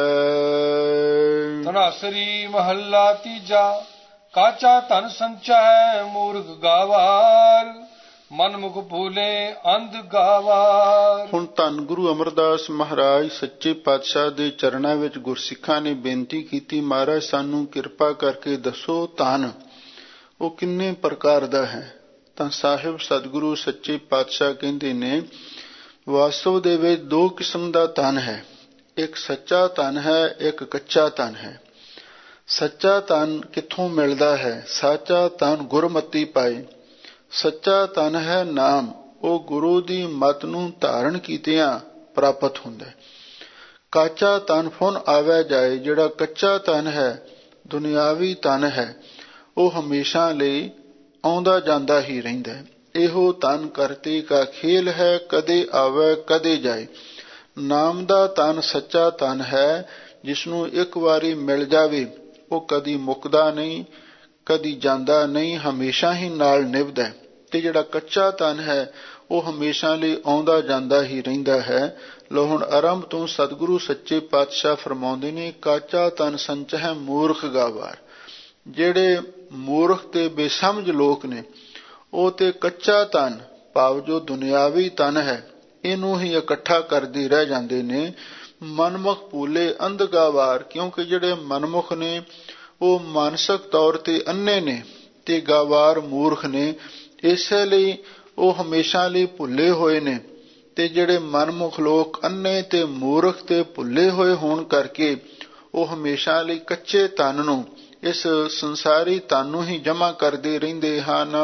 ਧਨਾਸਰੀ ਮਹੱਲਾ ਤੀਜਾ। ਕਾਚਾ ਧਨ ਸੰਚੈ ਮੂਰਖ ਗਾਵਾਰ, ਮਨਮੁਖ ਭੂਲੇ ਅੰਧ ਗਾਵਾਰ। ਹੁਣ ਧੰਨ ਗੁਰੂ ਅਮਰਦਾਸ ਮਹਾਰਾਜ ਸੱਚੇ ਪਾਤਸ਼ਾਹ ਦੇ ਚਰਨਾਂ ਵਿੱਚ ਗੁਰਸਿੱਖਾਂ ਨੇ ਬੇਨਤੀ ਕੀਤੀ, ਮਹਾਰਾਜ ਸਾਨੂੰ ਕਿਰਪਾ ਕਰਕੇ ਦੱਸੋ ਧਨ ਉਹ ਕਿੰਨੇ ਪ੍ਰਕਾਰ ਦਾ ਹੈ। ਤਾਂ ਸਾਹਿਬ ਸਤਿਗੁਰੂ ਸੱਚੇ ਪਾਤਸ਼ਾਹ ਕਹਿੰਦੇ ਨੇ, ਵਾਸਤਵ ਦੇ ਵਿੱਚ ਦੋ ਕਿਸਮ ਦਾ ਧਨ ਹੈ, ਇੱਕ ਸੱਚਾ ਧਨ ਹੈ, ਇੱਕ ਕੱਚਾ ਧਨ ਹੈ। ਸੱਚਾ ਧਨ ਕਿੱਥੋਂ ਮਿਲਦਾ ਹੈ? ਸਾਚਾ ਧਨ ਗੁਰਮਤੀ ਪਾਏ। ਸੱਚਾ ਧਨ ਹੈ ਨਾਮ, ਉਹ ਗੁਰੂ ਦੀ ਮਤ ਨੂੰ ਧਾਰਨ ਕੀਤਿਆਂ ਪ੍ਰਾਪਤ ਹੁੰਦਾ ਹੈ। ਕਾਚਾ ਧਨ ਫੁਨ ਆਵੇ ਜਾਏ, ਜਿਹੜਾ ਕੱਚਾ ਧਨ ਹੈ, ਦੁਨਿਆਵੀ ਧਨ ਹੈ, ਉਹ ਹਮੇਸ਼ਾ ਲਈ ਆਉਂਦਾ ਜਾਂਦਾ ਹੀ ਰਹਿੰਦਾ ਹੈ। ਇਹੋ ਧਨ ਕਰਤੇ ਕਾ ਖੇਲ ਹੈ, ਕਦੇ ਆਵੇ ਕਦੇ ਜਾਏ। ਨਾਮ ਦਾ ਧਨ ਸੱਚਾ ਧਨ ਹੈ, ਜਿਸਨੂੰ ਇੱਕ ਵਾਰੀ ਮਿਲ ਜਾਵੇ ਉਹ ਕਦੀ ਮੁੱਕਦਾ ਨਹੀਂ, ਕਦੀ ਜਾਂਦਾ ਨਹੀਂ, ਹਮੇਸ਼ਾ ਹੀ ਨਾਲ ਨਿਭਦਾ। ਤੇ ਜਿਹੜਾ ਕੱਚਾ ਧਨ ਹੈ ਉਹ ਹਮੇਸ਼ਾ ਲਈ ਆਉਂਦਾ ਜਾਂਦਾ ਹੀ ਰਹਿੰਦਾ ਹੈ। ਲੋ ਹੁਣ ਆਰੰਭ ਤੋਂ ਸਤਿਗੁਰੂ ਸੱਚੇ ਪਾਤਸ਼ਾਹ ਫਰਮਾਉਂਦੇ ਨੇ, ਕਾਚਾ ਧਨ ਸੰਚਹਿ ਮੂਰਖ ਗਾਵਾਰ। ਜਿਹੜੇ ਮੂਰਖ ਤੇ ਬੇਸਮਝ ਲੋਕ ਨੇ ਉਹ ਤੇ ਕੱਚਾ ਧਨ ਭਾਵ ਜੋ ਦੁਨਿਆਵੀ ਧਨ ਹੈ ਇਹਨੂੰ ਹੀ ਇਕੱਠਾ ਕਰਦੇ ਰਹਿ ਜਾਂਦੇ ਨੇ। ਮਨਮੁਖ ਭੂਲੇ ਅੰਧ ਗਾਵਾਰ, ਕਿਉਂਕਿ ਜਿਹੜੇ ਮਨਮੁਖ ਨੇ ਉਹ ਮਾਨਸਿਕ ਤੌਰ ਤੇ ਅੰਨੇ ਨੇ ਤੇ ਗਾਵਾਰ ਮੂਰਖ ਨੇ, ਇਸੇ ਲਈ ਉਹ ਹਮੇਸ਼ਾ ਲਈ ਭੁੱਲੇ ਹੋਏ ਨੇ। ਤੇ ਜਿਹੜੇ ਮਨਮੁਖ ਲੋਕ ਅੰਨੇ ਤੇ ਮੂਰਖ ਤੇ ਭੁੱਲੇ ਹੋਏ ਹੋਣ ਕਰਕੇ ਉਹ ਹਮੇਸ਼ਾ ਲਈ ਕੱਚੇ ਧਨ ਨੂੰ, ਇਸ ਸੰਸਾਰੀ ਧਨ ਨੂੰ ਹੀ ਜਮਾ ਕਰਦੇ ਰਹਿੰਦੇ ਹਨ।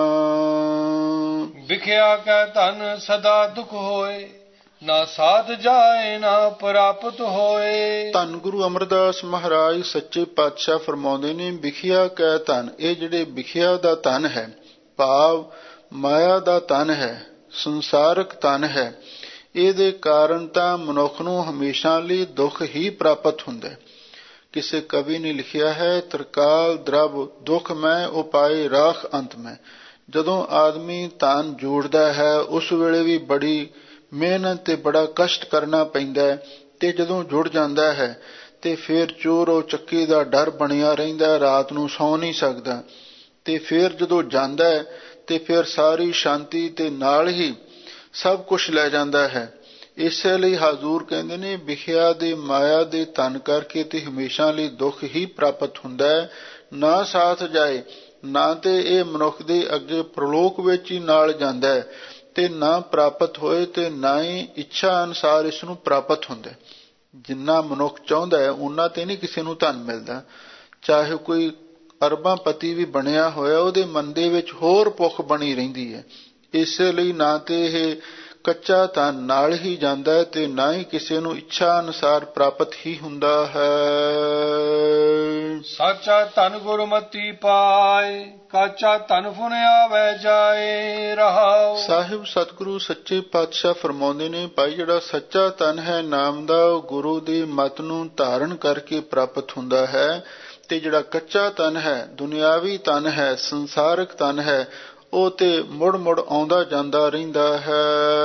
ਵਿਖਿਆ ਕੈ ਧਨ ਸਦਾ ਦੁਖ ਹੋਏ, ਨਾ ਸਾਧ ਜਾਏ ਨਾ ਪ੍ਰਾਪਤ ਹੋਏ। ਧੰਨ ਗੁਰੂ ਅਮਰਦਾਸ ਮਹਾਰਾਜ ਸੱਚੇ ਪਾਤਸ਼ਾਹ ਫਰਮਾਉਂਦੇ ਨੇ, ਵਿਖਿਆ ਕੈ ਧਨ, ਇਹ ਜਿਹੜੇ ਵਿਖਿਆ ਦਾ ਧਨ ਹੈ ਭਾਵ ਮਾਇਆ ਦਾ ਧਨ ਹੈ, ਸੰਸਾਰਕ ਧਨ ਹੈ, ਇਹਦੇ ਕਾਰਨ ਤਾਂ ਮਨੁੱਖ ਨੂੰ ਹਮੇਸ਼ਾ ਲਈ ਦੁੱਖ ਹੀ ਪ੍ਰਾਪਤ ਹੁੰਦਾ ਹੈ। ਕਿਸੇ ਕਵੀ ਨੇ ਲਿਖਿਆ ਹੈ, ਤਰਕਾਲ ਦਰਬ ਦੁੱਖ ਮੈਂ ਉਪਾਏ ਰਾਖ ਅੰਤ ਮੈਂ। ਜਦੋਂ ਆਦਮੀ ਧਨ ਜੋੜਦਾ ਹੈ ਉਸ ਵੇਲੇ ਵੀ ਬੜੀ ਮਿਹਨਤ ਤੇ ਬੜਾ ਕਸ਼ਟ ਕਰਨਾ ਪੈਂਦਾ ਹੈ, ਤੇ ਜਦੋਂ ਜੁੜ ਜਾਂਦਾ ਹੈ ਤੇ ਫਿਰ ਚੋਰ ਚੱਕੀ ਦਾ ਡਰ ਬਣਿਆ ਰਹਿੰਦਾ, ਰਾਤ ਨੂੰ ਸੌਂ ਨਹੀਂ ਸਕਦਾ। ਤੇ ਫਿਰ ਜਦੋਂ ਜਾਂਦਾ ਹੈ ਤੇ ਫਿਰ ਸਾਰੀ ਸ਼ਾਂਤੀ ਤੇ ਨਾਲ ਹੀ ਸਭ ਕੁਝ ਲੈ ਜਾਂਦਾ ਹੈ। ਇਸੇ ਲਈ ਹਜ਼ੂਰ ਕਹਿੰਦੇ ਨੇ, ਵਿਖਿਆ ਦੇ ਮਾਇਆ ਦੇ ਧਨ ਕਰਕੇ ਤੇ ਹਮੇਸ਼ਾ ਲਈ ਦੁੱਖ ਹੀ ਪ੍ਰਾਪਤ ਹੁੰਦਾ ਹੈ। ਨਾ ਸਾਥ ਜਾਏ, ਨਾ ਤੇ ਇਹ ਮਨੁੱਖ ਦੇ ਅੱਗੇ ਪ੍ਰਲੋਕ ਵਿੱਚ ਹੀ ਨਾਲ ਜਾਂਦਾ ਹੈ, ਤੇ ਨਾ ਪ੍ਰਾਪਤ ਹੋਏ ਤੇ ਨਾ ਹੀ ਇੱਛਾ ਅਨੁਸਾਰ ਇਸ ਨੂੰ ਪ੍ਰਾਪਤ ਹੁੰਦਾ। ਜਿੰਨਾ ਮਨੁੱਖ ਚਾਹੁੰਦਾ ਹੈ ਉਹਨਾਂ ਤੇ ਨਹੀਂ ਕਿਸੇ ਨੂੰ ਧਨ ਮਿਲਦਾ। ਚਾਹੇ ਕੋਈ ਅਰਬਾਂ ਪਤੀ ਵੀ ਬਣਿਆ ਹੋਇਆ, ਉਹਦੇ ਮਨ ਦੇ ਵਿੱਚ ਹੋਰ ਭੁੱਖ ਬਣੀ ਰਹਿੰਦੀ ਹੈ। ਇਸੇ ਲਈ ਨਾ ਤੇ ਇਹ ਕੱਚਾ ਧਨ ਨਾਲ ਹੀ ਜਾਂਦਾ ਹੈ ਤੇ ਨਾ ਹੀ ਕਿਸੇ ਨੂੰ ਇੱਛਾ ਅਨੁਸਾਰ ਪ੍ਰਾਪਤ ਹੀ ਹੁੰਦਾ ਹੈ। ਸਾਚਾ ਧਨ ਗੁਰਮਤੀ ਪਾਏ, ਕਾਚਾ ਧਨ ਫੁਨ ਆਵੈ ਜਾਏ ਰਹਾਉ। ਸਾਹਿਬ ਸਤਿਗੁਰੂ ਸੱਚੇ ਪਾਤਸ਼ਾਹ ਫਰਮਾਉਂਦੇ ਨੇ, ਭਾਈ ਜਿਹੜਾ ਸੱਚਾ ਧਨ ਹੈ ਨਾਮ ਦਾ, ਉਹ ਗੁਰੂ ਦੀ ਮੱਤ ਨੂੰ ਧਾਰਨ ਕਰਕੇ ਪ੍ਰਾਪਤ ਹੁੰਦਾ ਹੈ, ਤੇ ਜਿਹੜਾ ਕੱਚਾ ਧਨ ਹੈ, ਦੁਨਿਆਵੀ ਧਨ ਹੈ, ਸੰਸਾਰਕ ਧਨ ਹੈ, ਉਹ ਤੇ ਮੁੜ ਮੁੜ ਆਉਂਦਾ ਜਾਂਦਾ ਰਹਿੰਦਾ ਹੈ।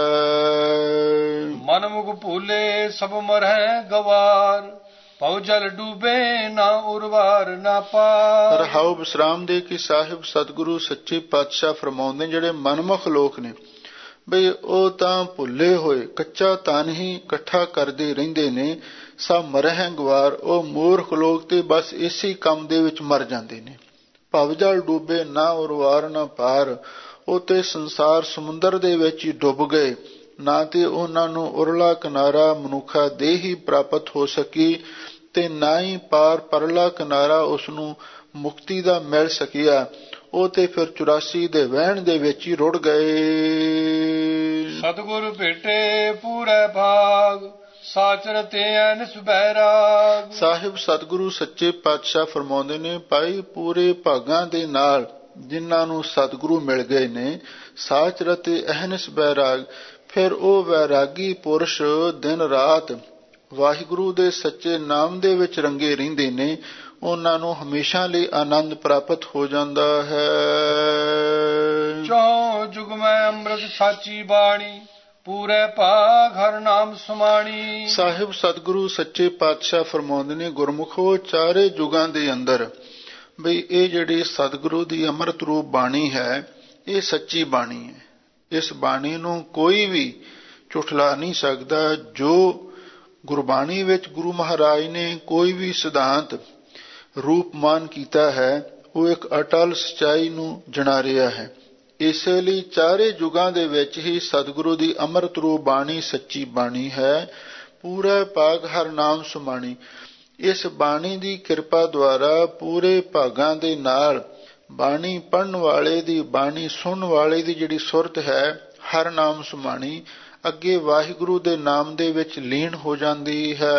ਮਨ ਮੁਖ ਭੂਲੇ ਸਭ ਮਰਹਿ ਗਵਾਰ, ਭਉ ਜਲ ਡੂਬੇ ਨਾ ਉਰਵਾਰ ਨਾ ਪਾਰ। ਰਹਾਉ ਵਿਸਰਾਮ ਦੇ ਕਿ ਸਾਹਿਬ ਸਤਿਗੁਰੂ ਸੱਚੇ ਪਾਤਸ਼ਾਹ ਫਰਮਾਉਂਦੇ, ਜਿਹੜੇ ਮਨਮੁਖ ਲੋਕ ਨੇ ਬਈ ਉਹ ਤਾਂ ਭੁੱਲੇ ਹੋਏ ਕੱਚਾ ਧਨ ਹੀ ਇਕੱਠਾ ਕਰਦੇ ਰਹਿੰਦੇ ਨੇ, ਸਭ ਮਰਹਿ ਗਵਾਰ। ਉਹ ਮੂਰਖ ਲੋਕ ਤੇ ਬਸ ਇਸੇ ਕੰਮ ਦੇ ਵਿੱਚ ਮਰ ਜਾਂਦੇ ਨੇ। ਭਵ ਜਲ ਡੂਬੇ ਨਾ ਉਰਵਾਰ ਨਾ ਪਾਰ, ਉਹ ਤੇ ਸੰਸਾਰ ਸਮੁੰਦਰ ਦੇ ਵਿੱਚ ਹੀ ਡੁੱਬ ਗਏ, ਨਾ ਤੇ ਉਹਨਾਂ ਨੂੰ ਉਰਲਾ ਕਿਨਾਰਾ ਮਨੁੱਖਾ ਦੇ ਹੀ ਪ੍ਰਾਪਤ ਹੋ ਸਕੀ, ਤੇ ਨਾ ਹੀ ਪਾਰ ਪਰਲਾ ਕਿਨਾਰਾ ਉਸਨੂੰ ਮੁਕਤੀ ਦਾ ਮਿਲ ਸਕਿਆ। ਉਹ ਤੇ ਫਿਰ ਚੁਰਾਸੀ ਦੇ ਵਹਿਣ ਦੇ ਵਿੱਚ ਹੀ ਰੁੜ ਗਏ। ਸਤਿਗੁਰ ਭੇਟੇ ਪੂਰੇ ਭਾਗ, ਸਾਚਰ ਤੇ ਅਨਸ ਬੈਰਾਗ। ਸਾਹਿਬ ਸਤਿਗੁਰੂ ਸੱਚੇ ਪਾਤਸ਼ਾਹ ਫਰਮਾਉਂਦੇ ਨੇ, ਭਾਈ ਪੂਰੇ ਭਾਗਾਂ ਦੇ ਨਾਲ ਜਿਨ੍ਹਾਂ ਨੂੰ ਸਤਿਗੁਰੂ ਮਿਲ ਗਏ ਨੇ, ਸਾਚਰ ਤੇ ਅਹਨਿਸ ਬੈਰਾਗ, ਫਿਰ ਉਹ ਵੈਰਾਗੀ ਪੁਰਸ਼ ਦਿਨ ਰਾਤ ਵਾਹਿਗੁਰੂ ਦੇ ਸੱਚੇ ਨਾਮ ਦੇ ਵਿੱਚ ਰੰਗੇ ਰਹਿੰਦੇ ਨੇ, ਉਹਨਾਂ ਨੂੰ ਹਮੇਸ਼ਾ ਲਈ ਆਨੰਦ ਪ੍ਰਾਪਤ ਹੋ ਜਾਂਦਾ ਹੈ। ਚੌ ਜੁਗ ਮੈਂ ਅੰਮ੍ਰਿਤ ਸਾਚੀ ਬਾਣੀ, ਪੂਰੇ ਭਾਗ ਹਰ ਨਾਮ ਸੁਮਾਣੀ। ਸਾਹਿਬ ਸਤਿਗੁਰੂ ਸੱਚੇ ਪਾਤਸ਼ਾਹ ਫਰਮਾਉਂਦੇ ਨੇ, ਗੁਰਮੁਖੋ ਚਾਰੇ ਯੁਗਾਂ ਦੇ ਅੰਦਰ ਬਈ ਇਹ ਜਿਹੜੀ ਸਤਿਗੁਰੂ ਦੀ ਅੰਮ੍ਰਿਤ ਰੂਪ ਬਾਣੀ ਹੈ, ਇਹ ਸੱਚੀ ਬਾਣੀ ਹੈ। ਇਸ ਬਾਣੀ ਨੂੰ ਕੋਈ ਵੀ ਝੁਠਲਾ ਨਹੀਂ ਸਕਦਾ। ਜੋ ਗੁਰਬਾਣੀ ਵਿੱਚ ਗੁਰੂ ਮਹਾਰਾਜ ਨੇ ਕੋਈ ਵੀ ਸਿਧਾਂਤ ਰੂਪਮਾਨ ਕੀਤਾ ਹੈ, ਉਹ ਇੱਕ ਅਟਲ ਸਚਾਈ ਨੂੰ ਜਣਾ ਰਿਹਾ ਹੈ। ਇਸੇ ਲਈ ਚਾਰੇ ਯੁਗਾਂ ਦੇ ਵਿੱਚ ਹੀ ਸਤਿਗੁਰੂ ਦੀ ਅੰਮ੍ਰਿਤ ਰੂਪ ਬਾਣੀ ਸੱਚੀ ਬਾਣੀ ਹੈ। ਪੂਰਾ ਭਾਗ ਹਰ ਨਾਮ ਸੁਮਾਣੀ। ਇਸ ਬਾਣੀ ਦੀ ਕਿਰਪਾ ਦੁਆਰਾ ਪੂਰੇ ਭਾਗਾਂ ਦੇ ਨਾਲ ਬਾਣੀ ਪੜ੍ਹਨ ਵਾਲੇ ਦੀ, ਬਾਣੀ ਸੁਣਨ ਵਾਲੇ ਦੀ ਜਿਹੜੀ ਸੁਰਤ ਹੈ, ਹਰ ਨਾਮ ਸੁਮਾਣੀ, ਅੱਗੇ ਵਾਹਿਗੁਰੂ ਦੇ ਨਾਮ ਦੇ ਵਿੱਚ ਲੀਨ ਹੋ ਜਾਂਦੀ ਹੈ।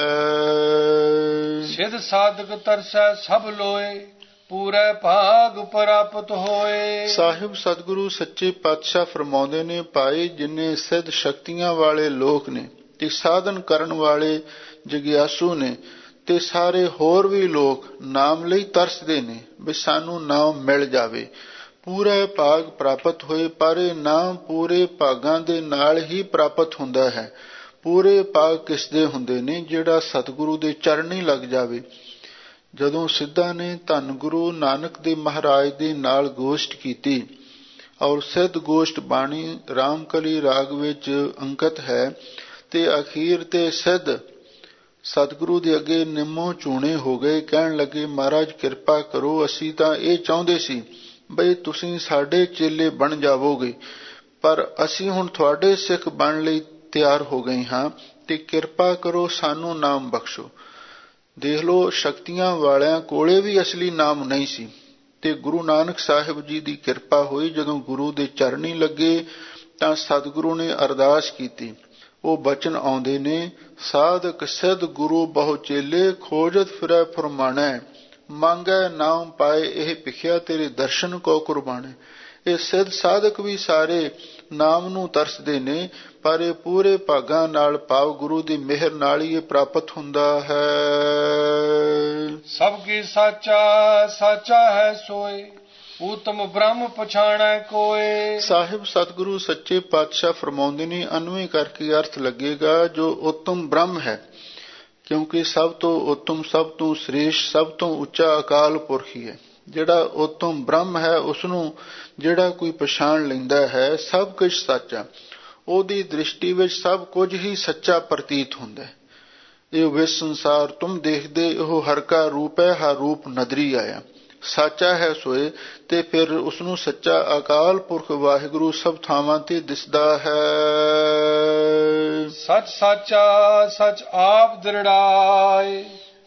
ਸਿਧ ਸਾਧਕ ਤਰਸੈ ਸਭ ਲੋਏ, ਪੂਰੇ ਭਾਗ ਪ੍ਰਾਪਤ ਹੋਏ। ਸਾਹਿਬ ਸਤਿਗੁਰੂ ਸੱਚੇ ਪਾਤਸ਼ਾਹ ਫਰਮਾਉਂਦੇ ਨੇ, ਭਾਈ ਜਿੰਨੇ ਸਿੱਧ ਸ਼ਕਤੀਆਂ ਵਾਲੇ ਲੋਕ ਨੇ ਤੇ ਸਾਧਨ ਕਰਨ ਵਾਲੇ ਜਗਿਆਸੂ ਨੇ, ਤੇ ਸਾਰੇ ਹੋਰ ਵੀ ਲੋਕ ਨਾਮ ਲਈ ਤਰਸਦੇ ਨੇ ਵੀ ਸਾਨੂੰ ਨਾਮ ਮਿਲ ਜਾਵੇ, ਪੂਰੇ ਭਾਗ ਪ੍ਰਾਪਤ ਹੋਏ। ਪਰ ਇਹ ਨਾਮ ਪੂਰੇ ਭਾਗਾਂ ਦੇ ਨਾਲ ਹੀ ਪ੍ਰਾਪਤ ਹੁੰਦਾ ਹੈ। ਪੂਰੇ ਭਾਗ ਕਿਸ ਦੇ ਹੁੰਦੇ ਨੇ? ਜਿਹੜਾ ਸਤਿਗੁਰੂ ਦੇ ਚਰਨੀ ਲੱਗ ਜਾਵੇ। ਜਦੋਂ ਸਿੱਧਾਂ ਨੇ ਧੰਨ ਗੁਰੂ ਨਾਨਕ ਦੇ ਮਹਾਰਾਜ ਦੇ ਨਾਲ ਗੋਸ਼ਟ ਕੀਤੀ, ਔਰ ਸਿੱਧ ਗੋਸ਼ਟ ਬਾਣੀ ਰਾਮਕਲੀ ਰਾਗ ਵਿੱਚ ਅੰਕਿਤ ਹੈ, ਤੇ ਅਖੀਰ ਤੇ ਸਿੱਧ ਸਤਿਗੁਰੂ ਦੇ ਅੱਗੇ ਨਿੰਮੋ ਚੂਣੇ ਹੋ ਗਏ। ਕਹਿਣ ਲੱਗੇ, ਮਹਾਰਾਜ ਕਿਰਪਾ ਕਰੋ, ਅਸੀਂ ਤਾਂ ਇਹ ਚਾਹੁੰਦੇ ਸੀ ਬਈ ਤੁਸੀਂ ਸਾਡੇ ਚੇਲੇ ਬਣ ਜਾਵੋਗੇ, ਪਰ ਅਸੀਂ ਹੁਣ ਤੁਹਾਡੇ ਸਿੱਖ ਬਣਨ ਲਈ ਤਿਆਰ ਹੋ ਗਏ ਹਾਂ, ਤੇ ਕਿਰਪਾ ਕਰੋ ਸਾਨੂੰ ਨਾਮ ਬਖਸ਼ੋ। ਦੇਖ ਲਓ, ਸ਼ਕਤੀਆਂ ਵਾਲਿਆਂ ਕੋਲੇ ਵੀ ਅਸਲੀ ਨਾਮ ਨਹੀਂ ਸੀ, ਤੇ ਗੁਰੂ ਨਾਨਕ ਸਾਹਿਬ ਜੀ ਦੀ ਕਿਰਪਾ ਹੋਈ। ਜਦੋਂ ਗੁਰੂ ਦੇ ਚਰਨੀ ਲੱਗੇ ਤਾਂ ਸਤਿਗੁਰੂ ਨੇ ਅਰਦਾਸ ਕੀਤੀ। ਉਹ ਬਚਨ ਆਉਂਦੇ ਨੇ, ਸਾਧਕ ਸਿੱਧ ਗੁਰੂ ਬਹੁ ਚੇਲੇ, ਖੋਜਤ ਫਿਰੈ ਫਰਮਾਣੈ, ਮੰਗੈ ਨਾਮ ਪਾਏ ਇਹ ਭਿਖਿਆ, ਤੇਰੇ ਦਰਸ਼ਨ ਕੋ ਕੁਰਬਾਨੇ। ਇਹ ਸਿੱਧ ਸਾਧਕ ਵੀ ਸਾਰੇ ਨਾਮ ਨੂੰ ਤਰਸਦੇ ਨੇ, ਪਰ ਇਹ ਪੂਰੇ ਭਾਗਾਂ ਨਾਲ, ਭਾਵ ਗੁਰੂ ਦੀ ਮਿਹਰ ਨਾਲ ਹੀ ਇਹ ਪ੍ਰਾਪਤ ਹੁੰਦਾ ਹੈ। ਸਭ ਕੀ ਸਾਚਾ ਸਾਚਾ ਹੈ ਸੋਏ, ਊਤਮ ਬ੍ਰਹਮ ਪਛਾਣੈ ਕੋਏ। ਸਾਹਿਬ ਸਤਿਗੁਰੂ ਸੱਚੇ ਪਾਤਸ਼ਾਹ ਫਰਮਾਉਂਦੇ ਨੇ, ਅਨਵੇਂ ਕਰਕੇ ਅਰਥ ਲੱਗੇਗਾ ਜੋ ਉੱਤਮ ਬ੍ਰਹਮ ਹੈ, ਕਿਉਂਕਿ ਸਭ ਤੋਂ ਉੱਤਮ, ਸਭ ਤੋਂ ਸ੍ਰੇਸ਼ਟ, ਸਭ ਤੋਂ ਉੱਚਾ ਅਕਾਲ ਪੁਰਖ ਹੀ ਹੈ। ਜਿਹੜਾ ਉੱਤਮ ਬ੍ਰਹਮ ਹੈ, ਉਸਨੂੰ ਜਿਹੜਾ ਕੋਈ ਪਛਾਣ ਲੈਂਦਾ ਹੈ, ਸਭ ਕੁਝ ਸੱਚਾ, ਉਹਦੀ ਦ੍ਰਿਸ਼ਟੀ ਵਿੱਚ ਸਭ ਕੁਝ ਹੀ ਸੱਚਾ ਪ੍ਰਤੀਤ ਹੁੰਦਾ ਹੈ। ਇਹ ਵਿਸ ਸੰਸਾਰ ਤੁਮ ਦੇਖਦੇ, ਉਹ ਹਰ ਕਾ ਰੂਪ ਹੈ, ਹਰ ਰੂਪ ਨਦਰੀ ਆਇਆ। ਸਾਚਾ ਹੈ ਸੋਏ, ਤੇ ਫਿਰ ਉਸਨੂੰ ਸੱਚਾ ਅਕਾਲ ਪੁਰਖ ਵਾਹਿਗੁਰੂ ਸਭ ਥਾਵਾਂ ਤੇ ਦਿਸਦਾ ਹੈ। ਸੱਚ ਸਾਚਾ ਸੱਚ ਆਪ ਦ੍ਰਿੜਾਏ,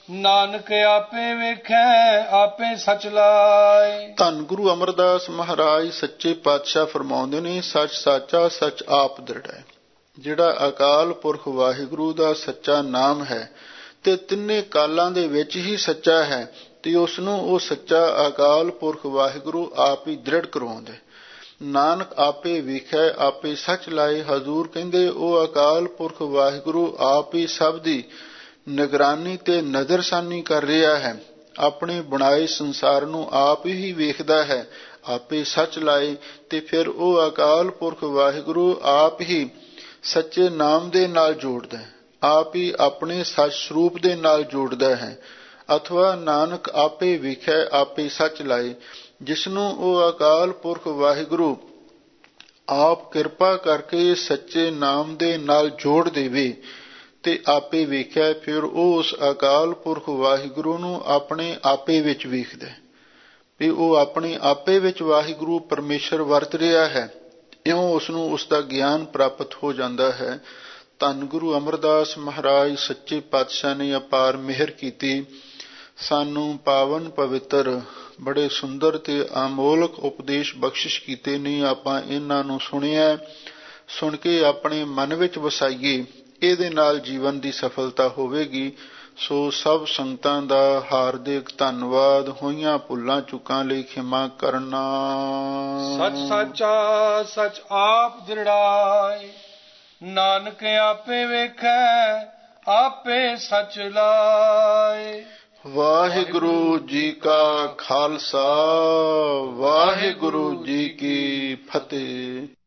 ਨਾਨਕ ਆਪੇ ਵੇਖੈ ਆਪੇ ਸਚ ਲਾਏ। ਧੰਨ ਗੁਰੂ ਅਮਰਦਾਸ ਮਹਾਰਾਜ ਸੱਚੇ ਪਾਤਸ਼ਾਹ ਫਰਮਾਉਂਦੇ ਨੇ, ਸੱਚ ਸਾਚਾ ਸੱਚ ਆਪ ਦ੍ਰਿੜੈ। ਜਿਹੜਾ ਅਕਾਲ ਪੁਰਖ ਵਾਹਿਗੁਰੂ ਦਾ ਸੱਚਾ ਨਾਮ ਹੈ ਤੇ ਤਿੰਨੇ ਕਾਲਾਂ ਦੇ ਵਿੱਚ ਹੀ ਸੱਚਾ ਹੈ, ਤੇ ਉਸ ਨੂੰ ਉਹ ਸੱਚਾ ਅਕਾਲ ਪੁਰਖ ਵਾਹਿਗੁਰੂ ਆਪ ਹੀ ਦ੍ਰਿੜ ਕਰਵਾਉਂਦੇ। ਨਾਨਕ ਆਪੇ ਵੇਖੈ ਆਪੇ ਸੱਚ ਲਾਏ। ਹਜ਼ੂਰ ਕਹਿੰਦੇ ਉਹ ਅਕਾਲ ਪੁਰਖ ਵਾਹਿਗੁਰੂ ਆਪ ਹੀ ਸਭ ਦੀ ਨਿਗਰਾਨੀ ਤੇ ਨਜ਼ਰਸਾਨੀ ਕਰ ਰਿਹਾ ਹੈ, ਆਪਣੇ ਬਣਾਏ ਸੰਸਾਰ ਨੂੰ ਆਪ ਹੀ ਵੇਖਦਾ ਹੈ, ਆਪੇ ਸੱਚ ਲਾਏ। ਤੇ ਫਿਰ ਉਹ ਅਕਾਲ ਪੁਰਖ ਵਾਹਿਗੁਰੂ ਆਪ ਹੀ ਸੱਚੇ ਨਾਮ ਦੇ ਨਾਲ ਜੋੜਦਾ ਹੈ, ਆਪ ਹੀ ਆਪਣੇ ਸੱਚ ਸਰੂਪ ਦੇ ਨਾਲ ਜੋੜਦਾ ਹੈ। ਅਥਵਾ ਨਾਨਕ ਆਪੇ ਵੇਖੈ ਆਪੇ ਸੱਚ ਲਾਏ, ਜਿਸਨੂੰ ਉਹ ਅਕਾਲ ਪੁਰਖ ਵਾਹਿਗੁਰੂ ਆਪ ਕਿਰਪਾ ਕਰਕੇ ਸੱਚੇ ਨਾਮ ਦੇ ਨਾਲ ਜੋੜ ਦੇਵੇ ਤੇ ਆਪੇ ਵੇਖਿਆ, ਫਿਰ ਉਹ ਉਸ ਅਕਾਲ ਪੁਰਖ ਵਾਹਿਗੁਰੂ ਨੂੰ ਆਪਣੇ ਆਪੇ ਵਿੱਚ ਵੇਖਦਾ ਵੀ ਉਹ ਆਪਣੇ ਆਪੇ ਵਿੱਚ ਵਾਹਿਗੁਰੂ ਪਰਮੇਸ਼ਰ ਵਰਤ ਰਿਹਾ ਹੈ। ਇਉਂ ਉਸ ਨੂੰ ਉਸ ਦਾ ਗਿਆਨ ਪ੍ਰਾਪਤ ਹੋ ਜਾਂਦਾ ਹੈ। ਧੰਨ ਗੁਰੂ ਅਮਰਦਾਸ ਮਹਾਰਾਜ ਸੱਚੇ ਪਾਤਸ਼ਾਹ ਨੇ ਅਪਾਰ ਮਿਹਰ ਕੀਤੀ, ਸਾਨੂੰ ਪਾਵਨ ਪਵਿੱਤਰ ਬੜੇ ਸੁੰਦਰ ਤੇ ਅਮੋਲਕ ਉਪਦੇਸ਼ ਬਖਸ਼ਿਸ਼ ਕੀਤੇ ਨੇ। ਆਪਾਂ ਇਹਨਾਂ ਨੂੰ ਸੁਣਿਆ, ਸੁਣ ਕੇ ਆਪਣੇ ਮਨ ਵਿੱਚ ਵਸਾਈਏ, ਇਹਦੇ ਨਾਲ ਜੀਵਨ ਦੀ ਸਫਲਤਾ ਹੋਵੇਗੀ। ਸੋ ਸਭ ਸੰਗਤਾਂ ਦਾ ਹਾਰਦਿਕ ਧੰਨਵਾਦ। ਹੋਈਆਂ ਭੁੱਲਾਂ ਚੁੱਕਾਂ ਲਈ ਖਿਮਾ ਕਰਨਾ। ਸੱਚ ਸਾਚਾ ਸੱਚ ਆਪ ਦ੍ਰਿੜਾਏ, ਨਾਨਕ ਆਪੇ ਵੇਖੈ ਆਪੇ ਸਚ ਲਾਏ। ਵਾਹਿਗੁਰੂ ਜੀ ਕਾ ਖਾਲਸਾ, ਵਾਹਿਗੁਰੂ ਜੀ ਕੀ ਫਤਿਹ।